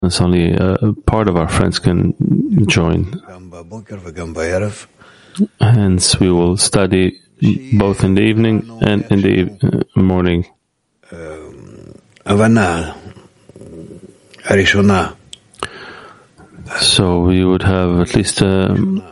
only a part of our friends can join. Hence, we will study both in the evening and in the morning. So we would have at least an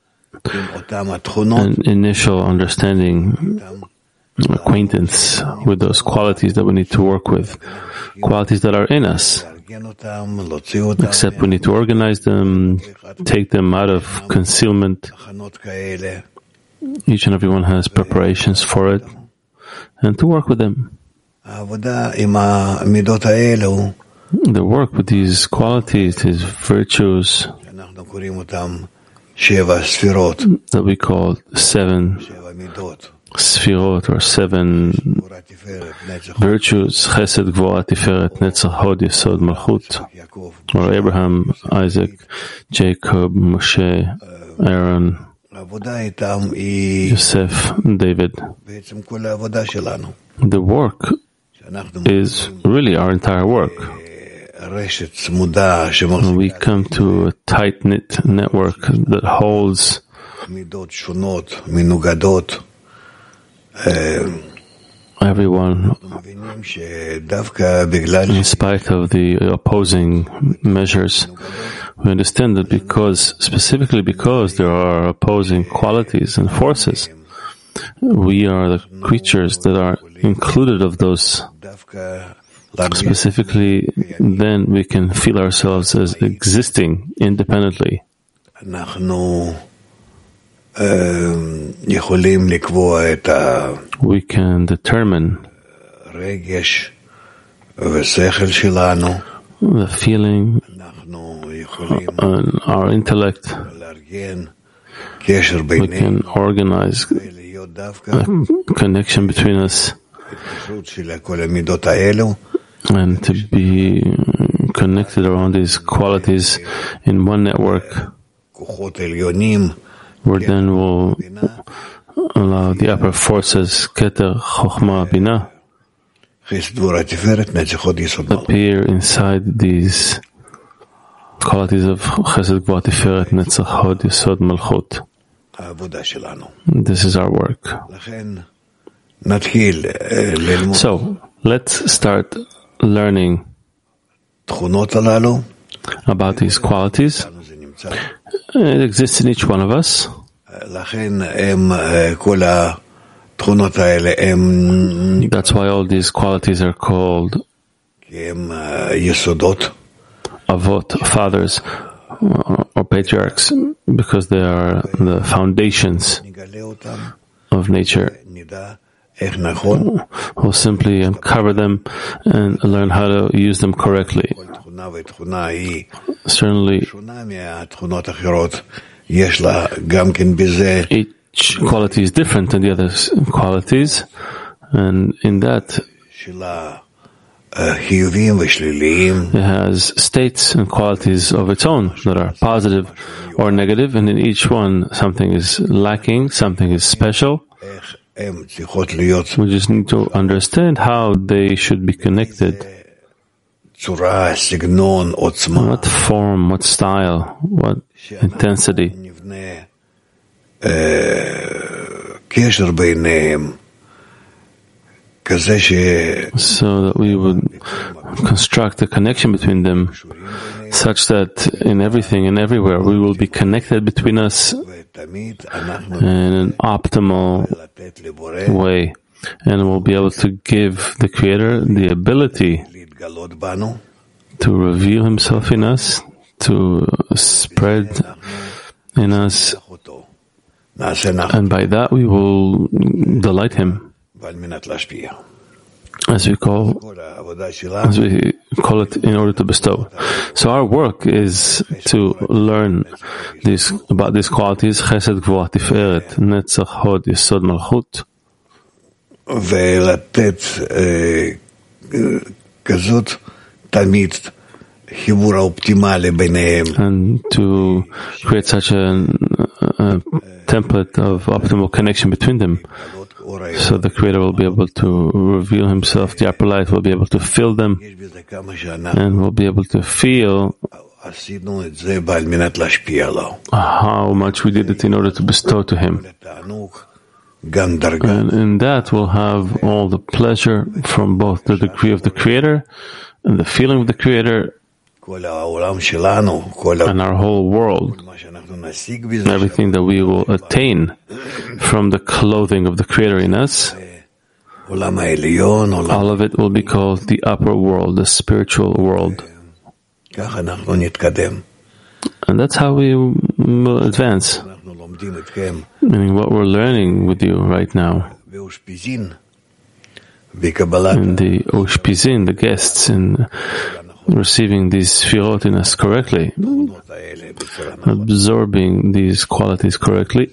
initial understanding, acquaintance with those qualities that we need to work with, qualities that are in us. Except we need to organize them, take them out of concealment. Each and everyone has preparations for it, and to work with them. The work with these qualities, these virtues, that we call 7 Sfirot, or 7 virtues, Chesed, Gvura, Tiferet, Netzach, Hod, Yesod, Malchut, or Abraham, Isaac, Jacob, Moshe, Aaron, Yosef, David. The work is really our entire work. When we come to a tight-knit network that holds everyone, in spite of the opposing measures, we understand that specifically because there are opposing qualities and forces, we are the creatures that are included of those. Specifically, then we can feel ourselves as existing independently. We can determine the feeling and our intellect. We can organize a connection between us and to be connected around these qualities in one network, where then we'll allow the upper forces, Keter, Chochmah, Binah, appear inside these qualities of Chesed, Gvura, Tiferet, Netzach, Hod, Yesod, Malchut. This is our work. So, let's start learning about these qualities. It exists in each one of us. That's why all these qualities are called Avot, fathers, or patriarchs, because they are the foundations of nature. We'll simply uncover them and learn how to use them correctly. Certainly, each quality is different than the other qualities, and in that, it has states and qualities of its own that are positive or negative, and in each one, something is lacking, something is special. We just need to understand how they should be connected. What form, what style, what intensity. So that we would construct a connection between them, such that in everything and everywhere we will be connected between us in an optimal way, and we'll be able to give the Creator the ability to reveal Himself in us, to spread in us, and by that we will delight Him, as we call it, in order to bestow. So our work is to learn about these qualities: Chesed, Gvura, Tiferet, Netzach, Hod, Yesod, Malchut, and to create such a template of optimal connection between them, So the Creator will be able to reveal Himself, the upper light will be able to fill them, and will be able to feel how much we did it in order to bestow to Him. And in that we'll have all the pleasure from both the degree of the Creator and the feeling of the Creator, and our whole world, everything that we will attain from the clothing of the Creator in us, all of it will be called the upper world, the spiritual world. And that's how we will advance. Meaning what we're learning with you right now in the Ushpizin, the guests, in receiving these sfirot in us correctly, absorbing these qualities correctly.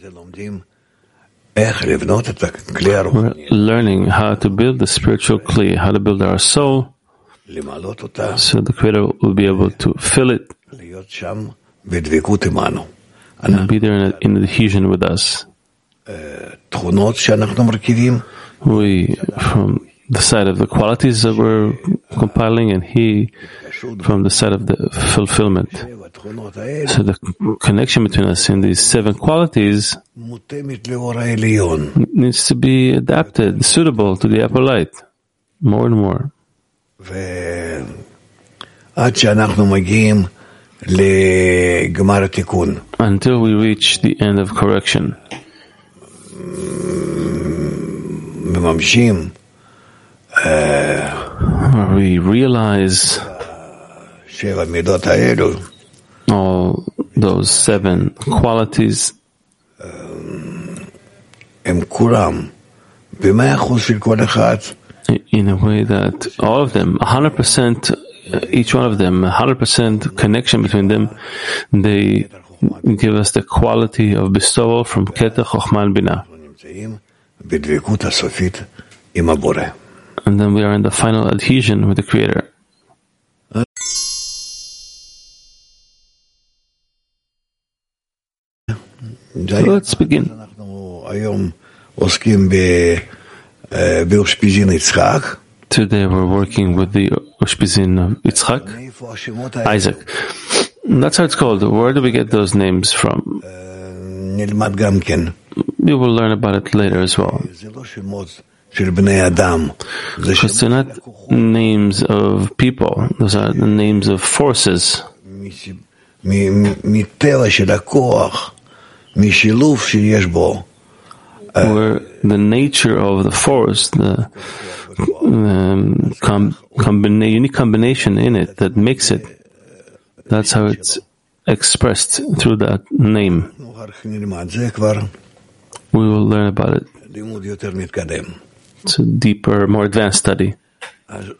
We're learning how to build the spiritual kli, how to build our soul, so the Creator will be able to fill it and be there in adhesion with us. We, from the side of the qualities that we're compiling, and He from the side of the fulfillment. So the connection between us in these 7 qualities needs to be adapted, suitable to the upper light, more and more. Until we reach the end of correction. We realize all those 7 qualities in a way that all of them, 100%, each one of them, 100% connection between them, they give us the quality of bestowal from Keter, Chochmah, and Binah. And then we are in the final adhesion with the Creator. So let's begin. Today we're working with the Ushpizin of Yitzchak, Isaac. That's how it's called. Where do we get those names from? We will learn about it later as well. Because they're not names of people. Those are the names of forces. Where the nature of the force, the unique combination in it that makes it, that's how it's expressed through that name. We will learn about it. It's a deeper, more advanced study. So the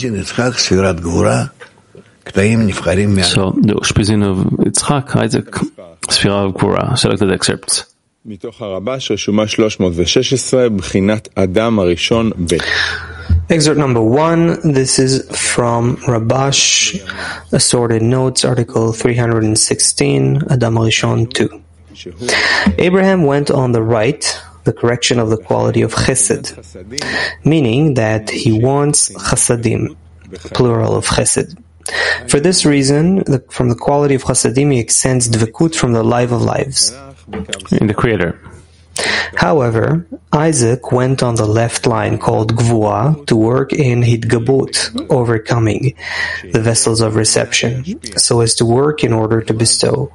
Ushpizin of Yitzchak, Isaac, Sfira of Gvura. Selected excerpts. מתוך הרבש רשומה 316, בחינת אדם הראשון ב'. Excerpt number 1, this is from Rabash, Assorted Notes, article 316, Adam Rishon 2. Abraham went on the right, the correction of the quality of chesed, meaning that he wants chasadim, plural of chesed. For this reason, from the quality of chasadim, he extends dvekut from the life of lives. In the Creator. However, Isaac went on the left line called Gvura to work in Hitgabut, overcoming the vessels of reception, so as to work in order to bestow.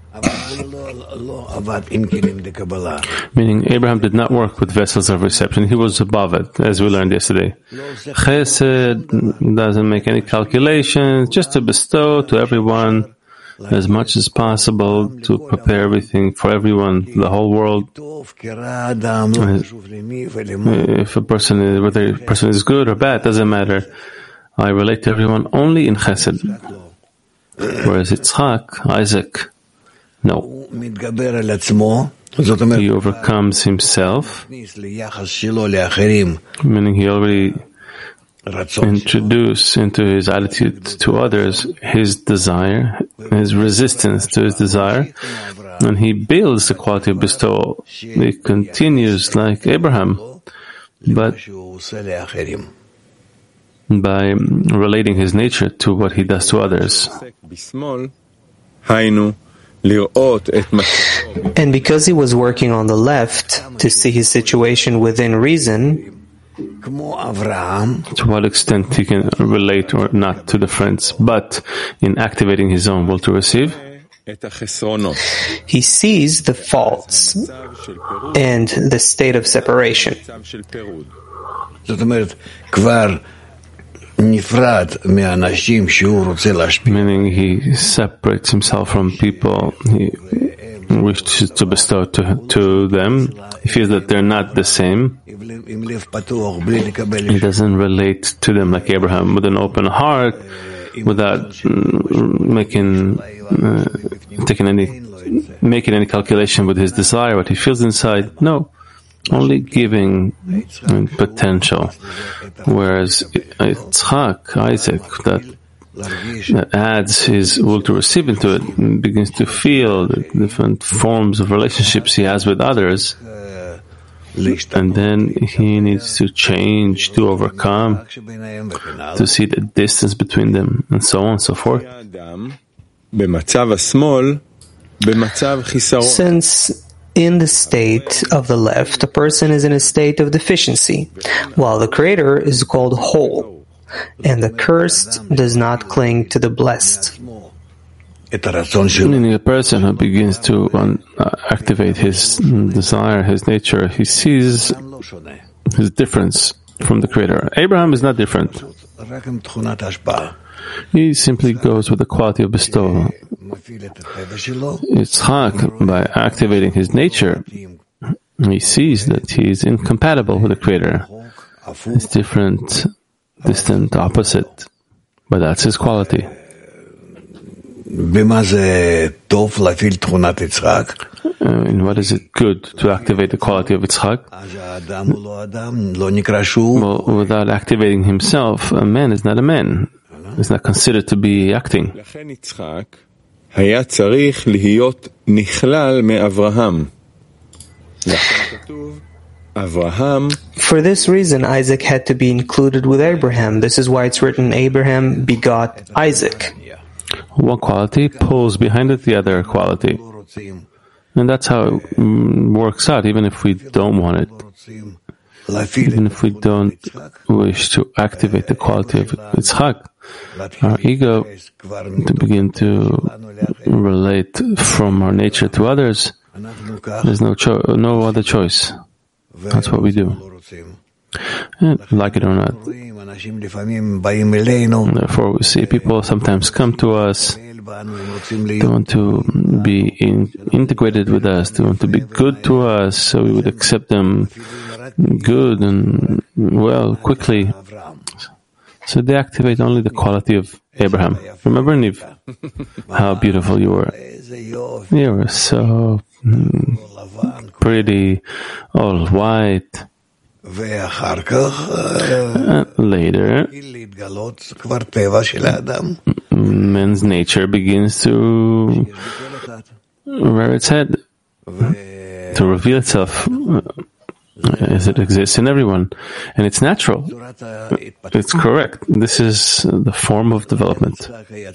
Meaning, Abraham did not work with vessels of reception. He was above it, as we learned yesterday. Chesed doesn't make any calculations, just to bestow to everyone as much as possible, to prepare everything for everyone, the whole world. If a person, whether a person is good or bad, doesn't matter. I relate to everyone only in Chesed. Whereas Yitzchak, Isaac, no. He overcomes himself, meaning he already introduce into his attitude to others his desire, his resistance to his desire, and he builds the quality of bestowal. He continues like Abraham but by relating his nature to what he does to others. And because he was working on the left to see his situation within reason, to what extent he can relate or not to the friends, but in activating his own will to receive, he sees the faults and the state of separation. Meaning he separates himself from people he wishes to bestow to them. He feels that they're not the same. He doesn't relate to them like Abraham with an open heart, without making any calculation with his desire, what he feels inside. No, only giving potential. Whereas Yitzchak, Isaac, that adds his will to receive into it, and begins to feel the different forms of relationships he has with others, and then he needs to change, to overcome, to see the distance between them, and so on and so forth. Since in the state of the left, a person is in a state of deficiency, while the Creator is called whole, and the cursed does not cling to the blessed. Meaning a person who begins to activate his desire, his nature, he sees his difference from the Creator. Abraham is not different. He simply goes with the quality of bestowal. Yitzchak, by activating his nature, he sees that he is incompatible with the Creator. It's different, distant, opposite, but that's his quality. In what is it good to activate the quality of Yitzchak? Well, without activating himself, a man is not a man. It's not considered to be acting. For this reason, Isaac had to be included with Abraham. This is why it's written, Abraham begot Isaac. One quality pulls behind it the other quality. And that's how it works out, even if we don't want it. Even if we don't wish to activate the quality of Yitzchak, our ego, to begin to relate from our nature to others, there's no other choice. That's what we do. And like it or not. Therefore, we see people sometimes come to us. They want to be integrated with us. They want to be good to us, so we would accept them good and well, quickly. So they activate only the quality of Abraham. Remember, Niv, how beautiful you were. You were so pretty, all white. Later, man's nature begins to rear its head, to reveal itself as it exists in everyone. And it's natural. It's correct. This is the form of development. So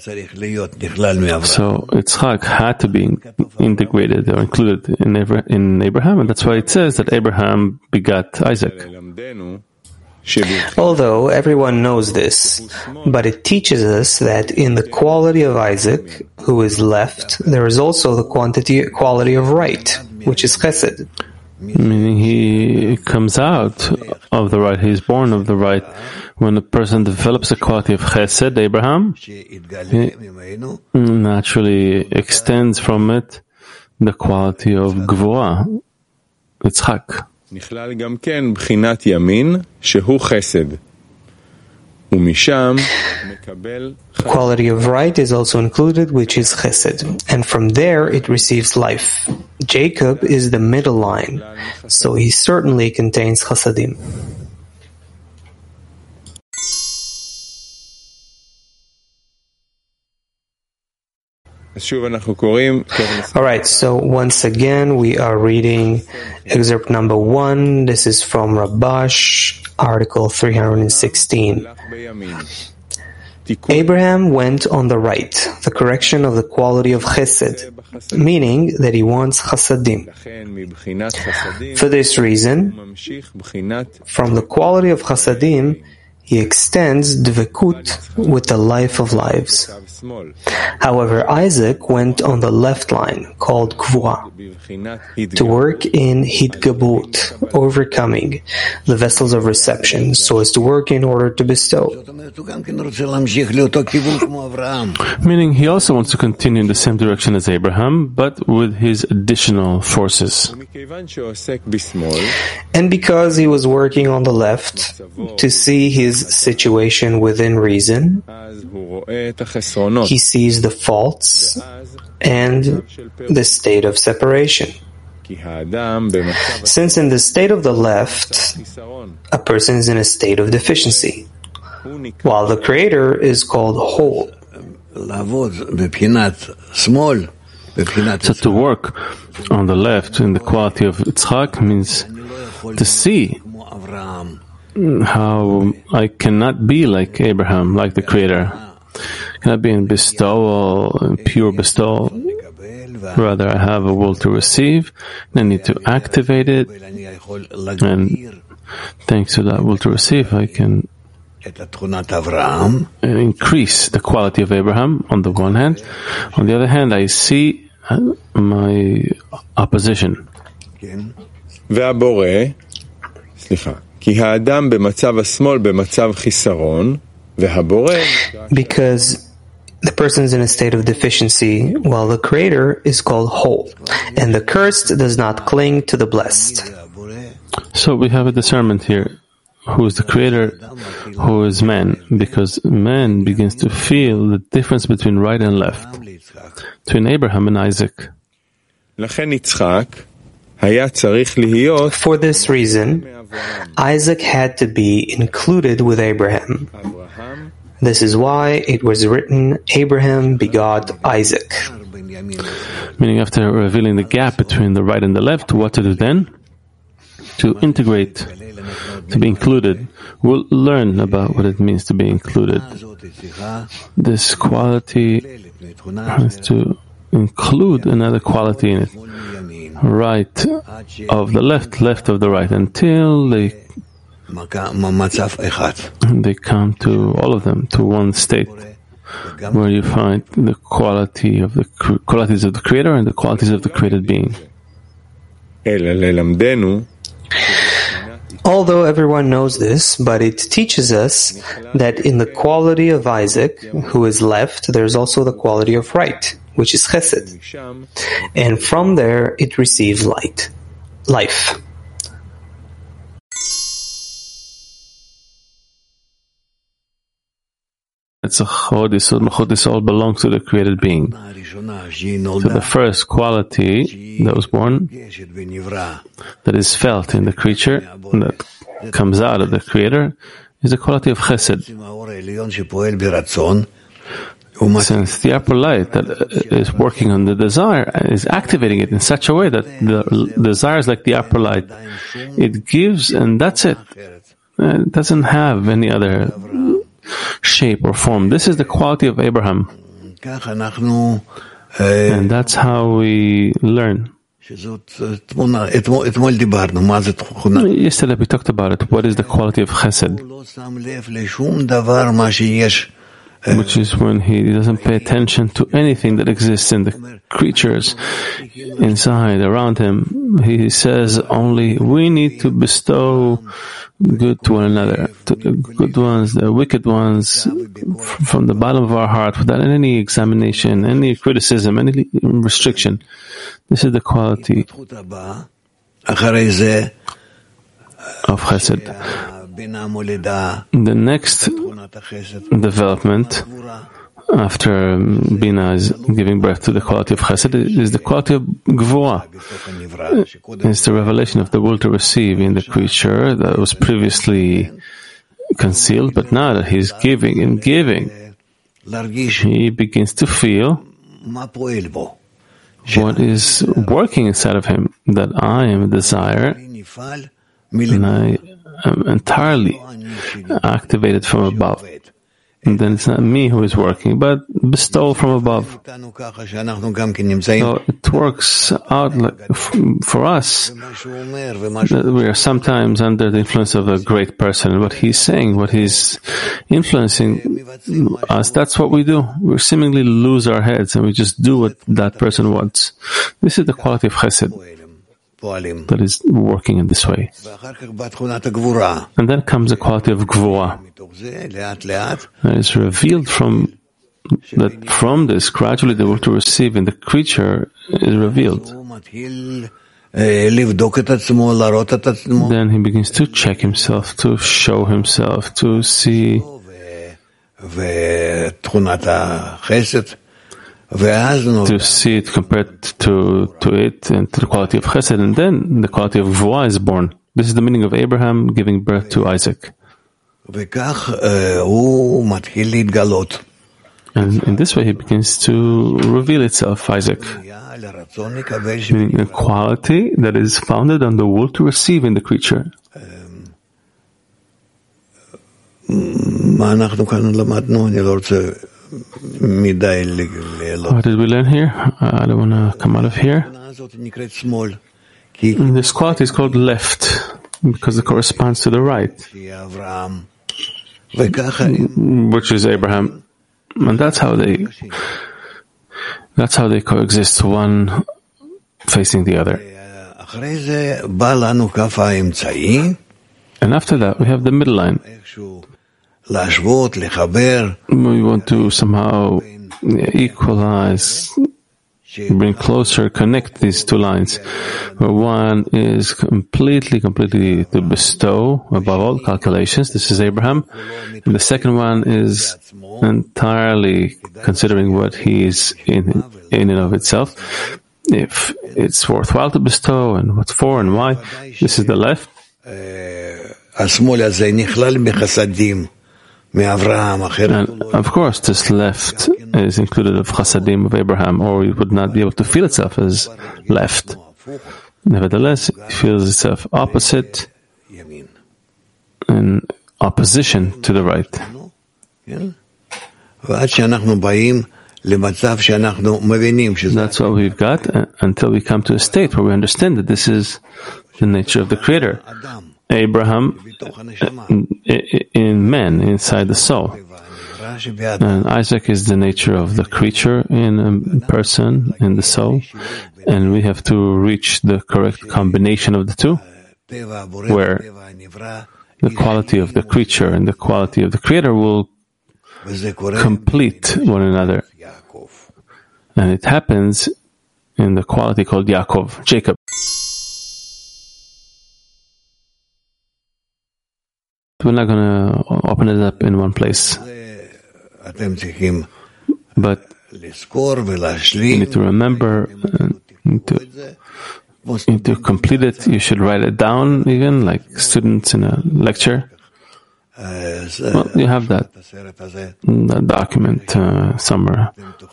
Yitzchak had to be integrated or included in Abraham, and that's why it says that Abraham begot Isaac. Although everyone knows this, but it teaches us that in the quality of Isaac, who is left, there is also the quality of right, which is chesed. Meaning he comes out of the right, he's born of the right. When a person develops the quality of chesed, Abraham, he naturally extends from it the quality of gvura, Yitzchak. Quality of right is also included, which is chesed, and from there it receives life. Jacob is the middle line, so he certainly contains chasadim. Alright, so once again we are reading excerpt number 1. This is from Rabash, article 316. Abraham went on the right, the correction of the quality of chesed, meaning that he wants chasadim. For this reason, from the quality of chasadim, he extends dvekut with the life of lives. However, Isaac went on the left line, called Gvura, to work in Hitgabrut, overcoming the vessels of reception, so as to work in order to bestow. Meaning he also wants to continue in the same direction as Abraham, but with his additional forces. And because he was working on the left to see his situation within reason, he sees the faults and the state of separation. Since in the state of the left, a person is in a state of deficiency, while the Creator is called whole. So to work on the left in the quality of Yitzchak means to see how I cannot be like Abraham, like the Creator. I cannot be in bestowal, in pure bestowal. Rather, I have a will to receive, and I need to activate it, and thanks to that will to receive, I can increase the quality of Abraham on the one hand. On the other hand, I see my opposition. Because the person is in a state of deficiency, while the Creator is called whole, and the cursed does not cling to the blessed. So we have a discernment here. Who is the Creator? Who is man? Because man begins to feel the difference between right and left, between Abraham and Isaac. For this reason, Isaac had to be included with Abraham. This is why it was written, Abraham begot Isaac. Meaning, after revealing the gap between the right and the left, what to do then? To integrate, to be included. We'll learn about what it means to be included. This quality has to include another quality in it. Right of the left, left of the right, until they come to all of them, to one state, where you find the qualities of the Creator and the qualities of the created being. Although everyone knows this, but it teaches us that in the quality of Isaac, who is left, there's also the quality of right, which is chesed. And from there it receives life. This all belongs to the created being. So the first quality that was born, that is felt in the creature, that comes out of the Creator, is the quality of chesed. Since the upper light that is working on the desire is activating it in such a way that the desire is like the upper light. It gives, and that's it. It doesn't have any other shape or form. This is the quality of Abraham. And that's how we learn. Yesterday we talked about it. What is the quality of chesed? Which is when he doesn't pay attention to anything that exists in the creatures inside, around him. He says only, we need to bestow good to one another, to the good ones, the wicked ones, from the bottom of our heart, without any examination, any criticism, any restriction. This is the quality of chesed. The next development after Bina is giving birth to the quality of chesed is the quality of gvura. It's the revelation of the will to receive in the creature that was previously concealed, but now that he's giving and giving, he begins to feel what is working inside of him, that I am a desire, and I am entirely activated from above. And then it's not me who is working, but bestowal from above. So it works out like for us that we are sometimes under the influence of a great person. And what he's saying, what he's influencing us, that's what we do. We seemingly lose our heads and we just do what that person wants. This is the quality of chesed that is working in this way. And then comes the quality of gvura. And it's revealed from this, gradually the will to receive in the creature is revealed. Then he begins to check himself, to show himself, to see it compared to it and to the quality of chesed, and then the quality of gvura is born. This is the meaning of Abraham giving birth to Isaac. And in this way he begins to reveal itself, Isaac, meaning a quality that is founded on the will to receive in the creature. What did we learn here? I don't want to come out of here. This quality is called left because it corresponds to the right, which is Abraham, and that's how they coexist, one facing the other. And after that, we have the middle line. We want to somehow equalize, bring closer, connect these two lines. Where one is completely to bestow above all calculations. This is Abraham. And the second one is entirely considering what he is in and of itself. If it's worthwhile to bestow and what for and why. This is the left. And of course, this left is included of chasadim of Abraham, or it would not be able to feel itself as left. Nevertheless, it feels itself opposite, in opposition to the right. That's what we've got until we come to a state where we understand that this is the nature of the Creator. Abraham in man, inside the soul. And Isaac is the nature of the creature in a person, in the soul. And we have to reach the correct combination of the two, where the quality of the creature and the quality of the Creator will complete one another. And it happens in the quality called Yaakov, Jacob. We're not going to open it up in one place. But you need to remember, you need to complete it. You should write it down, even like students in a lecture. Well, you have that document somewhere.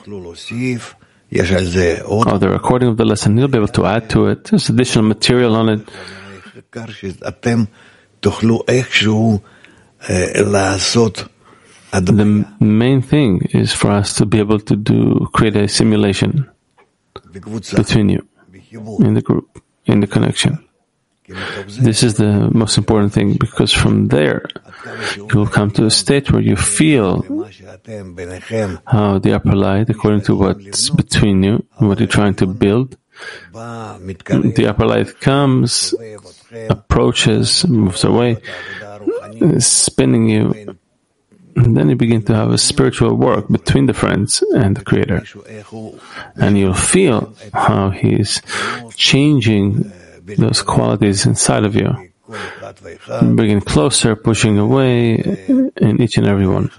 Or the recording of the lesson. You'll be able to add to it. There's additional material on it. The main thing is for us to be able to create a simulation between you, in the group, in the connection. This is the most important thing, because from there you will come to a state where you feel how the upper light, according to what's between you, what you're trying to build, the upper light comes, approaches, moves away, is spinning you, and then you begin to have a spiritual work between the friends and the Creator. And you'll feel how He's changing those qualities inside of you, bringing closer, pushing away in each and every one.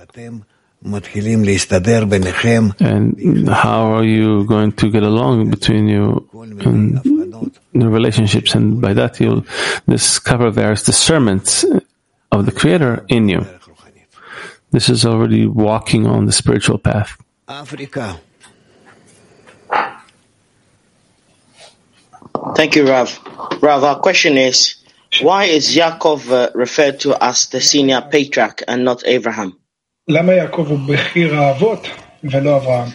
And how are you going to get along between you in the relationships? And by that you'll discover various discernments of the Creator in you. This is already walking on the spiritual path. Thank you, Rav. Rav, our question is, why is Yaakov referred to as the senior patriarch and not Abraham? למה יעקב הוא בחיר האבות ולא אברהם?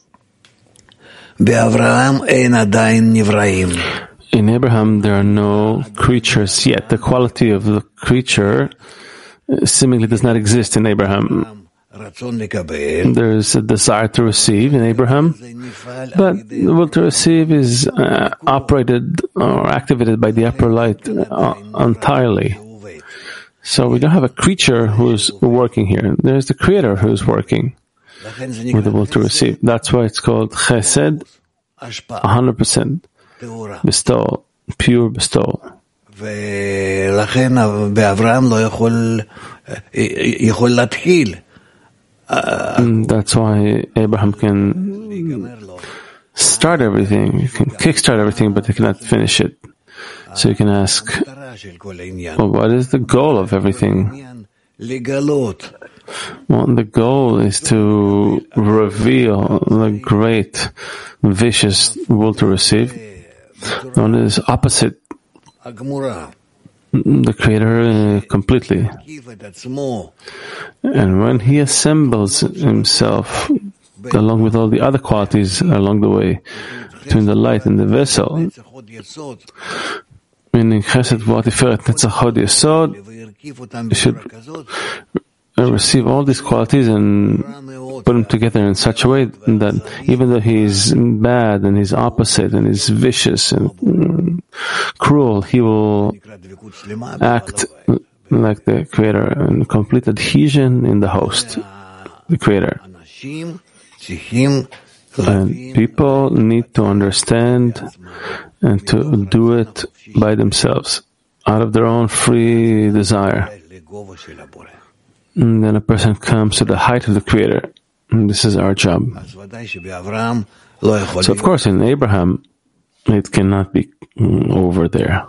In Abraham, there are no creatures yet. The quality of the creature seemingly does not exist in Abraham. There is a desire to receive in Abraham, but the will to receive is operated or activated by the upper light entirely. So we don't have a creature who's working here. There's the Creator who's working with the will to receive. That's why it's called Chesed, 100% bestowal, pure bestowal. That's why Abraham can start everything, he can kickstart everything, but he cannot finish it. So you can ask, well, what is the goal of everything? Well, the goal is to reveal the great, vicious will to receive. One is opposite the Creator completely. And when he assembles himself along with all the other qualities along the way between the light and the vessel, meaning Chesed V'Tiferet Netzach Hod Yesod, you should receive all these qualities and put them together in such a way that even though he's bad and he's opposite and he's vicious and cruel, he will act like the Creator in complete adhesion in the host, the Creator. And people need to understand and to do it by themselves, out of their own free desire. And then a person comes to the height of the Creator. And this is our job. So of course in Abraham, it cannot be over there.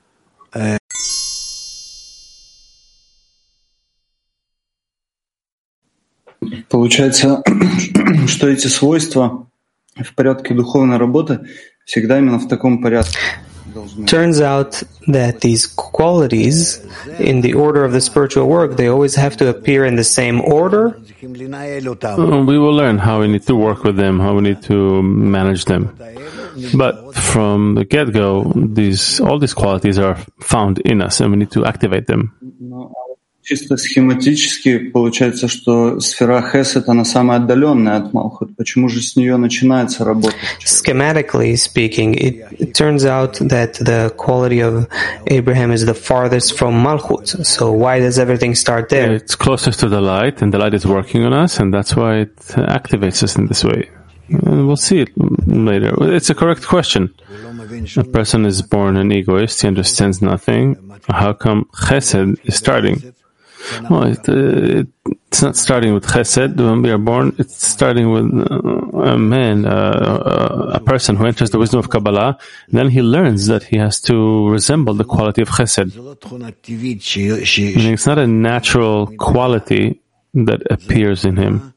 Получается, что эти свойства в порядке духовной работы всегда именно в таком порядке. Turns out that these qualities, in the order of the spiritual work, they always have to appear in the same order. We will learn how we need to work with them, how we need to manage them. But from the get-go, all these qualities are found in us, and we need to activate them. Чисто схематически получается, что сфера Хесед, она самая отдаленная от Малхут. Почему же с нее начинается работа? Schematically speaking, it turns out that the quality of Abraham is the farthest from Malchut. So why does everything start there? It's closest to the light, and the light is working on us, and that's why it activates us in this way. And we'll see it later. It's a correct question. A person is born an egoist, he understands nothing. How come Chesed is starting? Well, it's not starting with Chesed. When we are born, it's starting with a man, a person who enters the wisdom of Kabbalah. And then he learns that he has to resemble the quality of Chesed. Meaning it's not a natural quality that appears in him.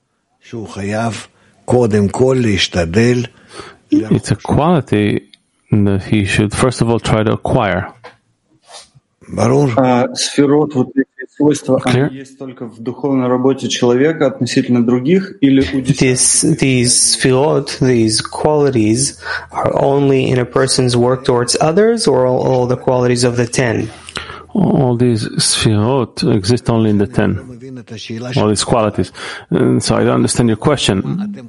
It's a quality that he should first of all try to acquire. Сферот, вот эти свойства, они есть только в духовной работе человека относительно других, или у These sfirot, these qualities, are only in a person's work towards others, or all the qualities of the 10? All these sfirot exist only in the 10. All these qualities. And so I don't understand your question.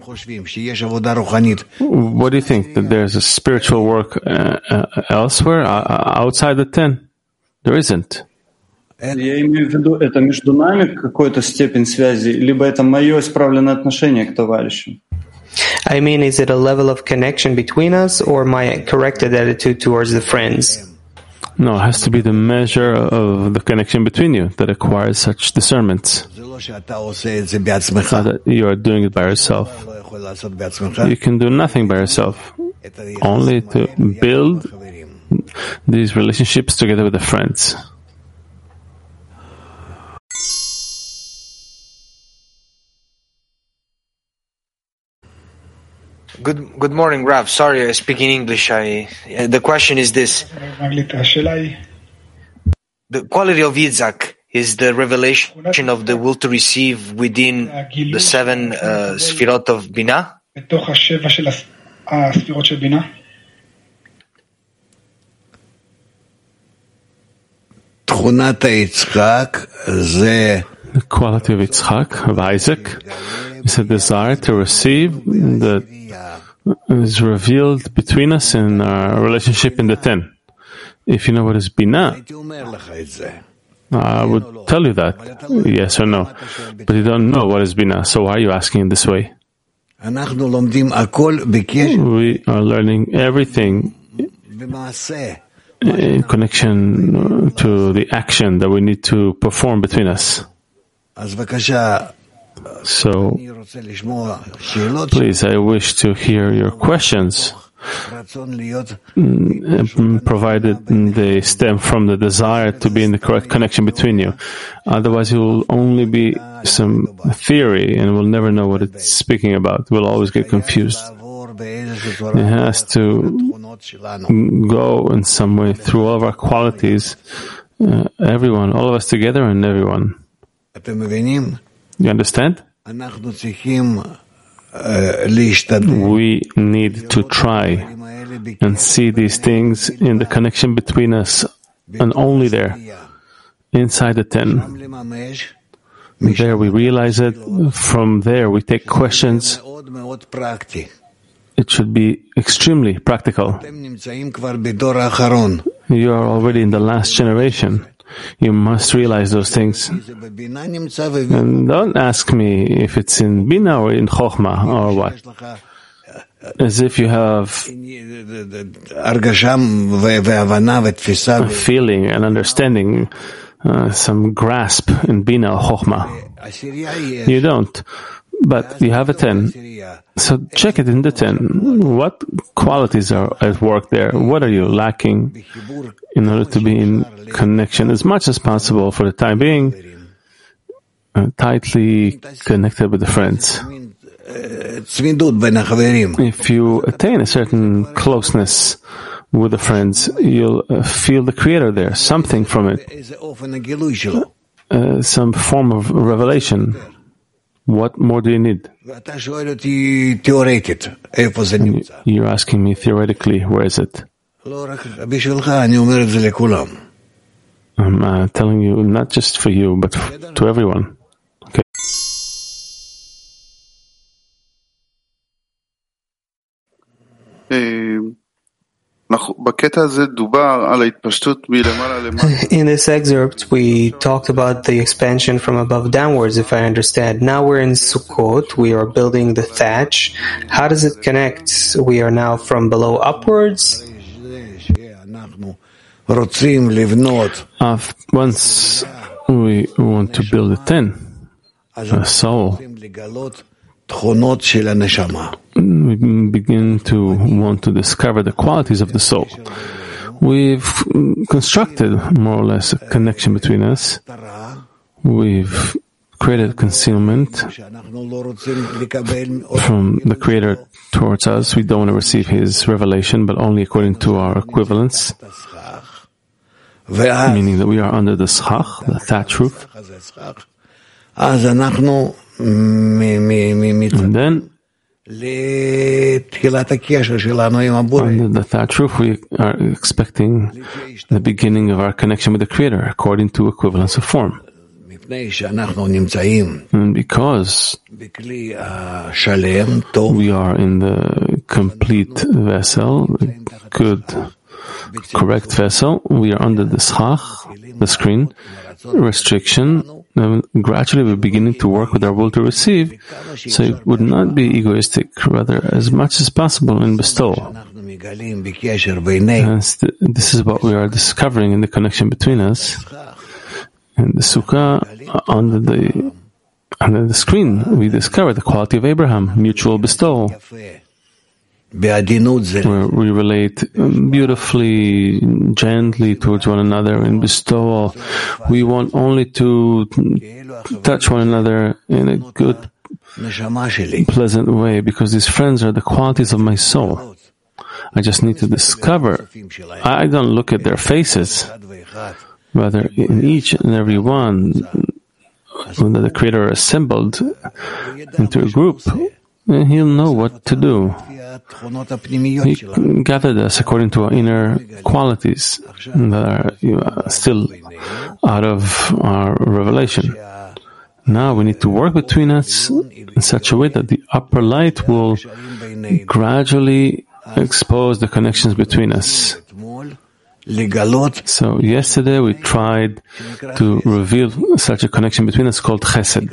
What do you think? That there's a spiritual work elsewhere, outside the 10? There isn't. Я имею в виду, это между нами какой-то степень связи, либо это мое исправленное отношение к товарищу? I mean, is it a level of connection between us, or my corrected attitude towards the friends? No, it has to be the measure of the connection between you that acquires such discernments. Not that you are doing it by yourself. You can do nothing by yourself, only to build these relationships together with the friends. Good morning, Rav. Sorry, I speak in English. The question is this: the quality of Yitzhak is the revelation of the will to receive within the 7 Sfirot of Binah? The quality of Yitzchak, of Isaac, is a desire to receive that is revealed between us in our relationship in the 10. If you know what is Binah, I would tell you that, yes or no. But you don't know what is Binah, so why are you asking in this way? We are learning everything in connection to the action that we need to perform between us. So, please, I wish to hear your questions, provided they stem from the desire to be in the correct connection between you. Otherwise, it will only be some theory and we'll never know what it's speaking about. We'll always get confused. It has to go in some way through all of our qualities, everyone, all of us together and everyone. You understand? We need to try and see these things in the connection between us and only there, inside the 10. There we realize it. From there we take questions. It should be extremely practical. You are already in the last generation. You must realize those things. And don't ask me if it's in Bina or in Chokhmah or what. As if you have a feeling, an understanding, some grasp in Bina or Chokhmah. You don't. But you have a 10. So check it in the 10. What qualities are at work there? What are you lacking in order to be in connection as much as possible for the time being, tightly connected with the friends? If you attain a certain closeness with the friends, you'll feel the Creator there, something from it, some form of revelation. What more do you need? You're asking me theoretically, where is it? I'm telling you, not just for you, but to everyone. Okay. In this excerpt, we talked about the expansion from above downwards, if I understand. Now we're in Sukkot, we are building the thatch. How does it connect? We are now from below upwards? Once we want to build a 10, a soul, we begin to want to discover the qualities of the soul. We've constructed more or less a connection between us. We've created concealment from the Creator towards us. We don't want to receive His revelation, but only according to our equivalence, meaning that we are under the schach, the thatch roof. And then, under the thatch roof, we are expecting the beginning of our connection with the Creator, according to equivalence of form. And because we are in the complete vessel, good, correct vessel, we are under the schach, the screen, restriction. Gradually we're beginning to work with our will to receive, so it would not be egoistic, rather as much as possible in bestowal. And this is what we are discovering in the connection between us. And the sukkah, under the screen, we discover the quality of Abraham, mutual bestowal, where we relate beautifully, gently towards one another in bestowal. We want only to touch one another in a good pleasant way, because these friends are the qualities of my soul. I just need to discover. I don't look at their faces. Rather, in each and every one, when the Creator assembled into a group, and He'll know what to do. He gathered us according to our inner qualities that are still out of our revelation. Now we need to work between us in such a way that the upper light will gradually expose the connections between us. So yesterday we tried to reveal such a connection between us called Chesed.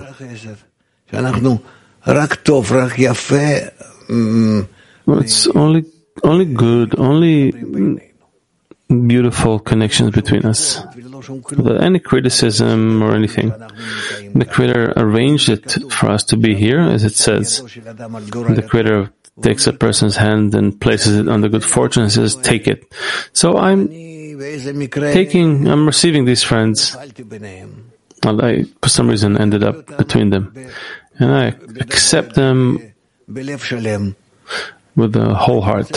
It's only good, only beautiful connections between us, without any criticism or anything. The Creator arranged it for us to be here, as it says. The Creator takes a person's hand and places it on the good fortune and says, take it. So I'm receiving these friends. Well, I, for some reason, ended up between them. And I accept them with a whole heart.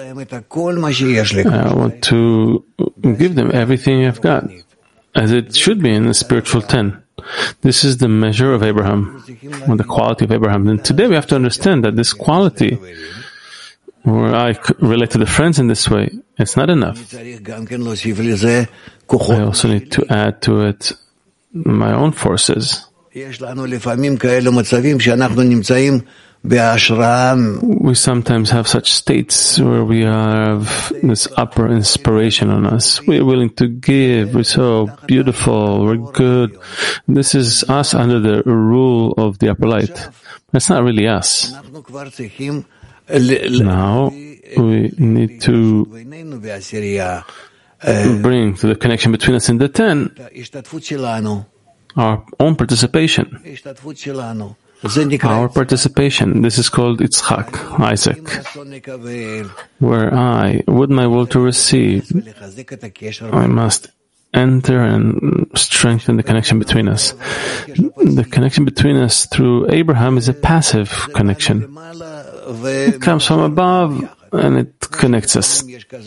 I want to give them everything I've got, as it should be in the spiritual 10. This is the measure of Abraham, or the quality of Abraham. And today we have to understand that this quality, where I relate to the friends in this way, it's not enough. I also need to add to it my own forces. We sometimes have such states where we have this upper inspiration on us. We're willing to give. We're so beautiful. We're good. This is us under the rule of the upper light. That's not really us. Now we need to bring to the connection between us in the 10 our own participation. Our participation. This is called Yitzchak, Isaac, where I, with my will to receive, I must enter and strengthen the connection between us. The connection between us through Abraham is a passive connection. It comes from above and it connects us.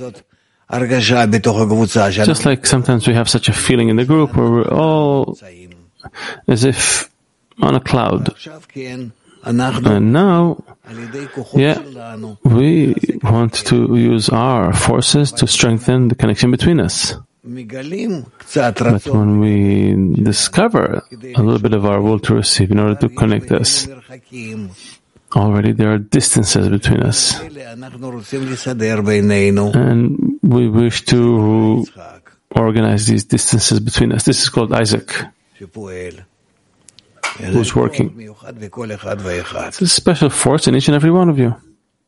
Just like sometimes we have such a feeling in the group where we're all as if on a cloud. And now, we want to use our forces to strengthen the connection between us. But when we discover a little bit of our will to receive in order to connect us, already there are distances between us. And we wish to organize these distances between us. This is called Isaac, who's working. It's a special force in each and every one of you.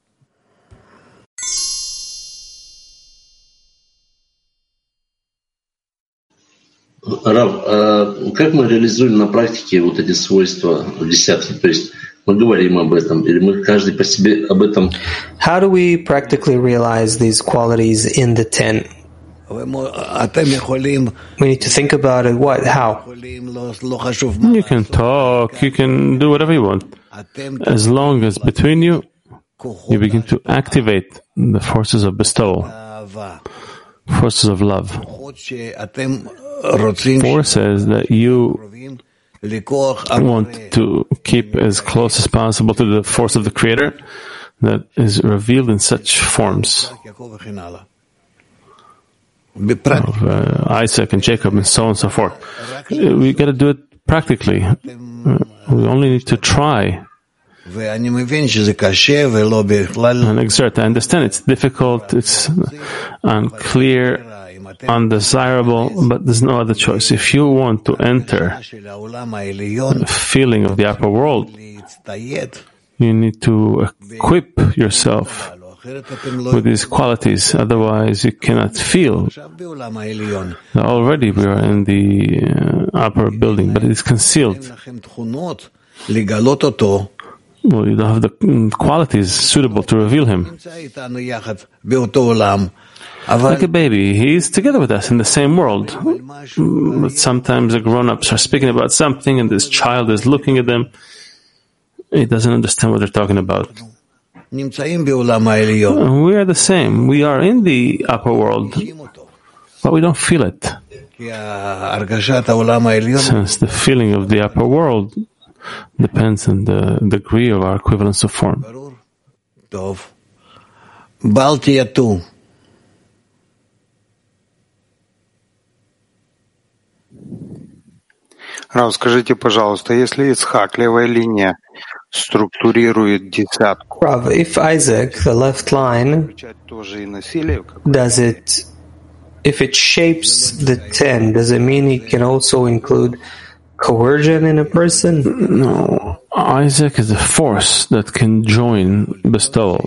Рав, как мы реализуем на практике вот эти свойства в десятке? То есть мы говорим об этом, или мы каждый по себе об этом? How do we practically realize these qualities in the 10? We need to think about it. What? How? You can talk, you can do whatever you want. As long as between you, you begin to activate the forces of bestowal, forces of love, forces that you want to keep as close as possible to the force of the Creator that is revealed in such forms. Of Isaac and Jacob and so on and so forth. We got to do it practically. We only need to try and exert. I understand it's difficult, it's unclear, undesirable, but there's no other choice. If you want to enter the feeling of the upper world, you need to equip yourself with these qualities, otherwise you cannot feel. Already we are in the upper building, but it is concealed. Well, you don't have the qualities suitable to reveal him. Like a baby, he's together with us in the same world. But sometimes the grown-ups are speaking about something and this child is looking at them. He doesn't understand what they're talking about. We are the same. We are in the upper world, but we don't feel it. Since the feeling of the upper world depends on the degree of our equivalence of form. Рав, скажите, пожалуйста, если Ицхак, левая линия, структурирует десятку, Rav, if Isaac, the left line, тоже и насилие, if it shapes the 10, does it mean it can also include coercion in a person? No. Isaac is a force that can join bestowal.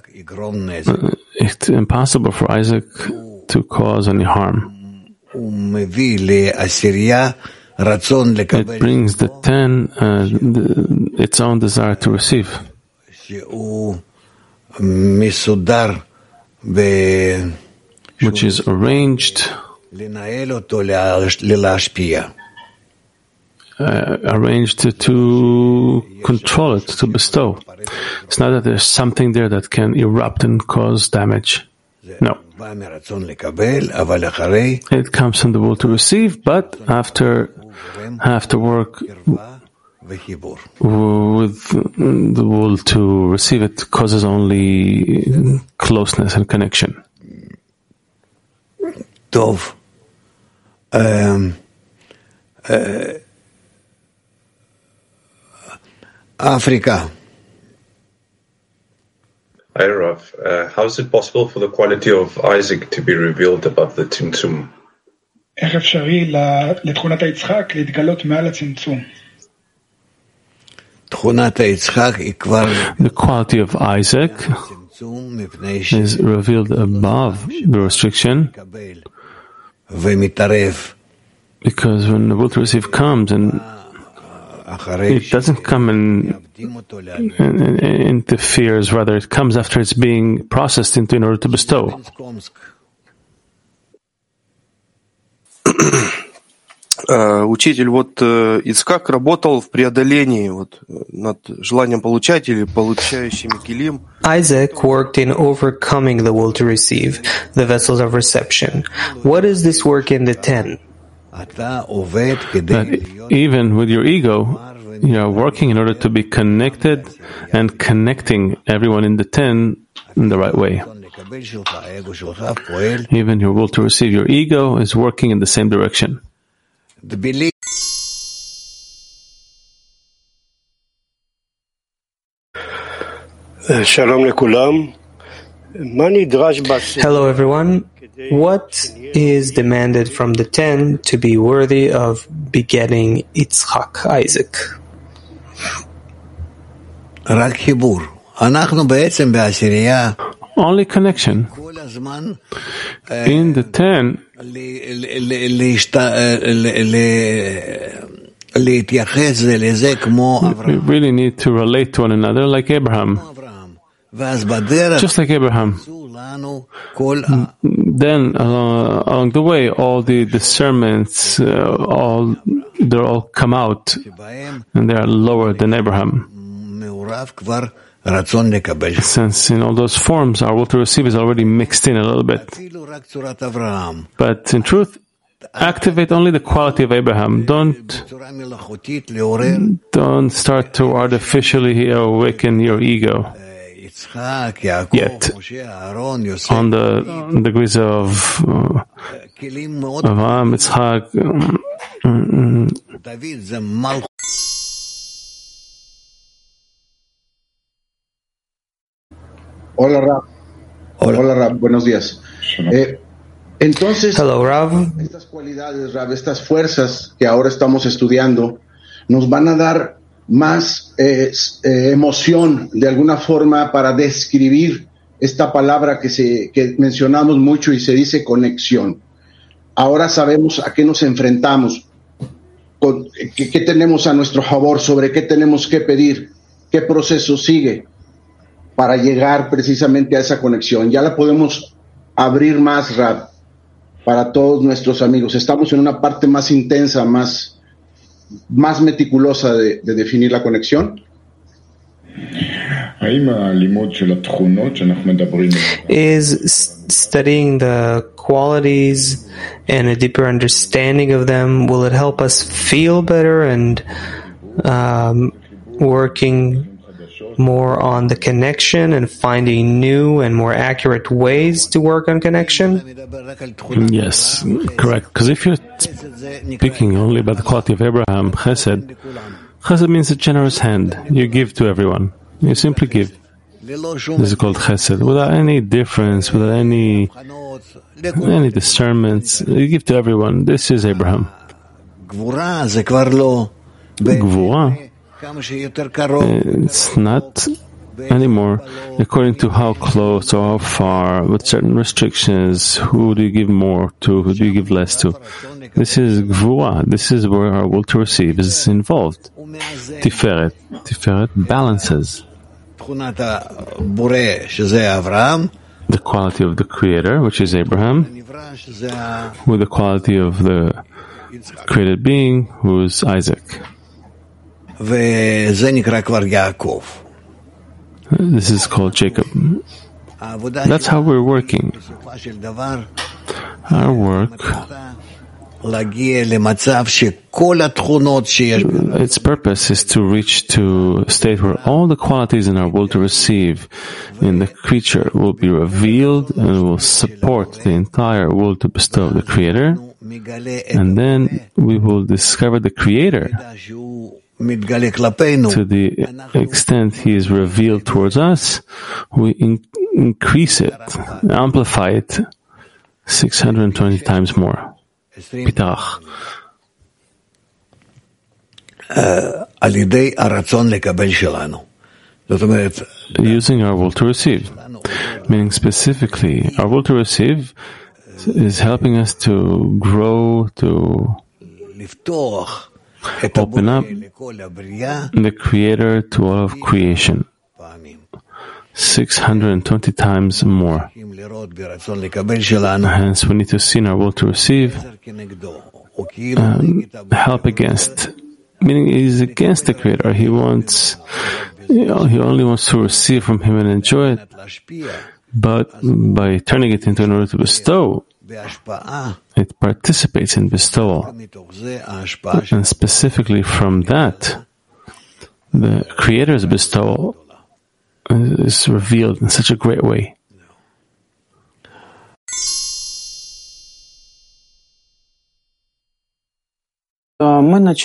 It's impossible for Isaac to cause any harm. It brings the 10 its own desire to receive, which is arranged to control it, to bestow. It's not that there's something there that can erupt and cause damage. No. It comes from the will to receive, but after work with the will to receive it causes only closeness and connection. Tov. Africa. Hi, Rav. How is it possible for the quality of Isaac to be revealed above the Tzimtzum? איך אפשרי לתכונת היצחק להתגלות מעל הצמצום? The quality of Isaac is revealed above the restriction, because when the will to receive comes, and it doesn't come and interferes, rather it comes after it's being processed in order to bestow. Учитель, Ицхак работал в преодолении над желанием получать или получающими килим. Isaac worked in overcoming the will to receive, the vessels of reception. What is this work in the 10? That even with your ego, you are working in order to be connected and connecting everyone in the 10 in the right way. Even your will to receive, your ego is working in the same direction. Hello everyone. What is demanded from the 10 to be worthy of begetting Yitzchak, Isaac? Only connection. In the 10, we really need to relate to one another like Abraham. Just like Abraham. Then along the way, all the discernments, they all come out, and they are lower than Abraham. Since in all those forms, our will to receive is already mixed in a little bit. But in truth, activate only the quality of Abraham. Don't start to artificially awaken your ego yet. On the degrees of Avraham, Yitzchak, Hola, Rav. Hola, Rav. Buenos días. Entonces, hello, Rav. Estas cualidades, Rav, estas fuerzas que ahora estamos estudiando, nos van a dar más emoción de alguna forma para describir esta palabra que mencionamos mucho y se dice conexión. Ahora sabemos a qué nos enfrentamos, qué tenemos a nuestro favor, sobre qué tenemos que pedir, qué proceso sigue para llegar precisamente a esa conexión. Ya la podemos abrir más, Rav, para todos nuestros amigos. Estamos en una parte más intensa, más meticulosa de definir la conexión. Is studying the qualities and a deeper understanding of them, will it help us feel better and working more on the connection and finding new and more accurate ways to work on connection? Yes, correct. Because if you're speaking only about the quality of Abraham, Chesed means a generous hand. You give to everyone. You simply give. This is called Chesed, without any difference, without any discernments. You give to everyone. This is Abraham. Gvura, it's not anymore according to how close or how far, with certain restrictions. Who do you give more to? Who do you give less to? This is Gvura. This is where our will to receive is involved. Tiferet balances the quality of the Creator, which is Abraham, with the quality of the created being, who is Isaac. This is called Jacob. That's how we're working. Our work, its purpose is to reach to a state where all the qualities in our will to receive in the creature will be revealed and will support the entire will to bestow of the Creator, and then we will discover the Creator to the extent He is revealed towards us. We increase it, amplify it 620 times more. Pitach. Using our will to receive, meaning specifically, our will to receive is helping us to grow, to open up the Creator to all of creation. 620 times more. Hence, we need to see in our will to receive, help against, meaning he's against the Creator. He wants, he only wants to receive from Him and enjoy it. But by turning it into an order to bestow, it participates in bestowal. And specifically from that, the Creator's bestowal is revealed in such a great way. We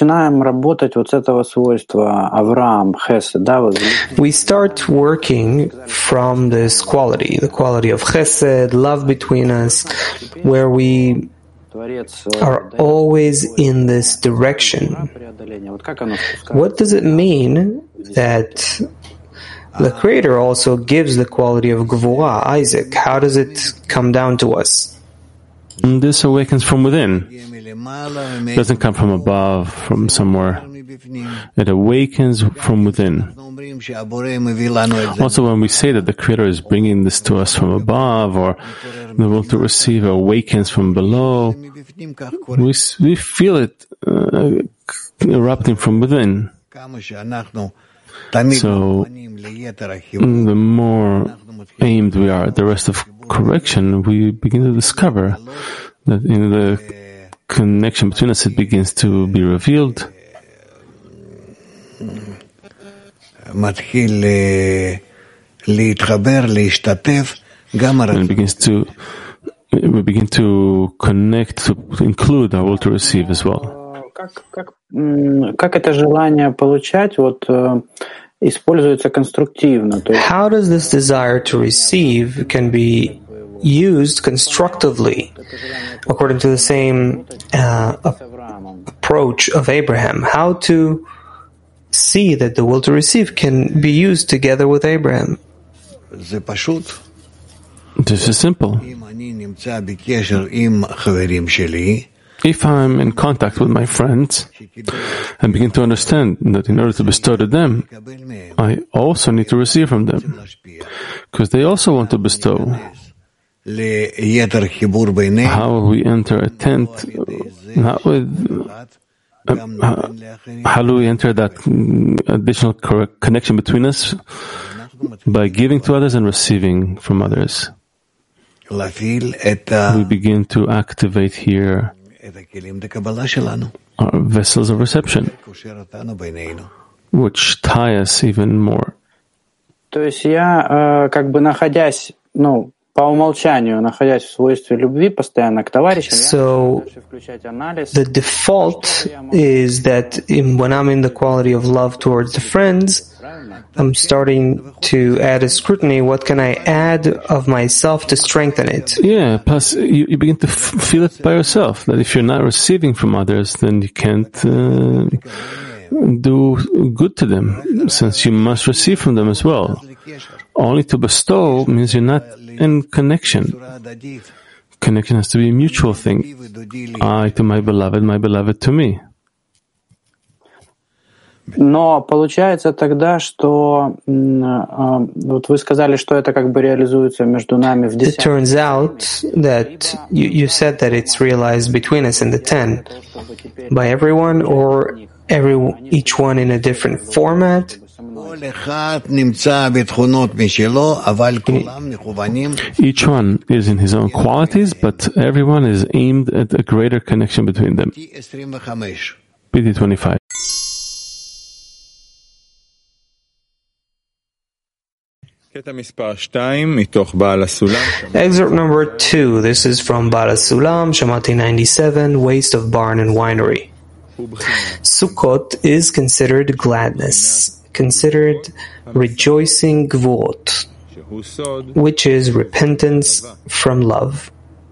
start working from this quality, the quality of Chesed, love between us, where we are always in this direction. What does it mean that the Creator also gives the quality of Gvura, Isaac? How does it come down to us? This awakens from within. It doesn't come from above, from somewhere. It awakens from within. Also, when we say that the Creator is bringing this to us from above, or the will to receive awakens from below, we feel it erupting from within. So, the more aimed we are at the rest of correction, we begin to discover that in the connection between us, it begins to be revealed. And we begin to connect, to include our will to receive as well. Как это желание получать используется конструктивно? How does this desire to receive can be used constructively, according to the same approach of Abraham? How to see that the will to receive can be used together with Abraham? This is simple. If I'm in contact with my friends and begin to understand that in order to bestow to them, I also need to receive from them, because they also want to bestow. How will we enter a tent? Not with. How do we enter that additional connection between us? by giving to others and receiving from others. We begin to activate here our vessels of reception, which tie us even more. То есть я, находясь, по умолчанию, находясь в свойстве любви постоянно к товарищам, so the default is that when I'm in the quality of love towards the friends, I'm starting to add a scrutiny. What can I add of myself to strengthen it? Yeah, plus you begin to feel it by yourself, that if you're not receiving from others, then you can't do good to them, since you must receive from them as well. Only to bestow means you're not in connection. Connection has to be a mutual thing. I to my beloved to me. Но получается тогда, что вот вы сказали, что это реализуется между нами в 10. It turns out that you said that it's realized between us in the 10 by everyone, or each one in a different format. Each one is in his own qualities, but everyone is aimed at a greater connection between them. PD 25. Excerpt number 2. This is from Baal HaSulam, Shamati 97, Waste of Barn and Winery. Sukkot is considered gladness, considered rejoicing gvurot, which is repentance from love.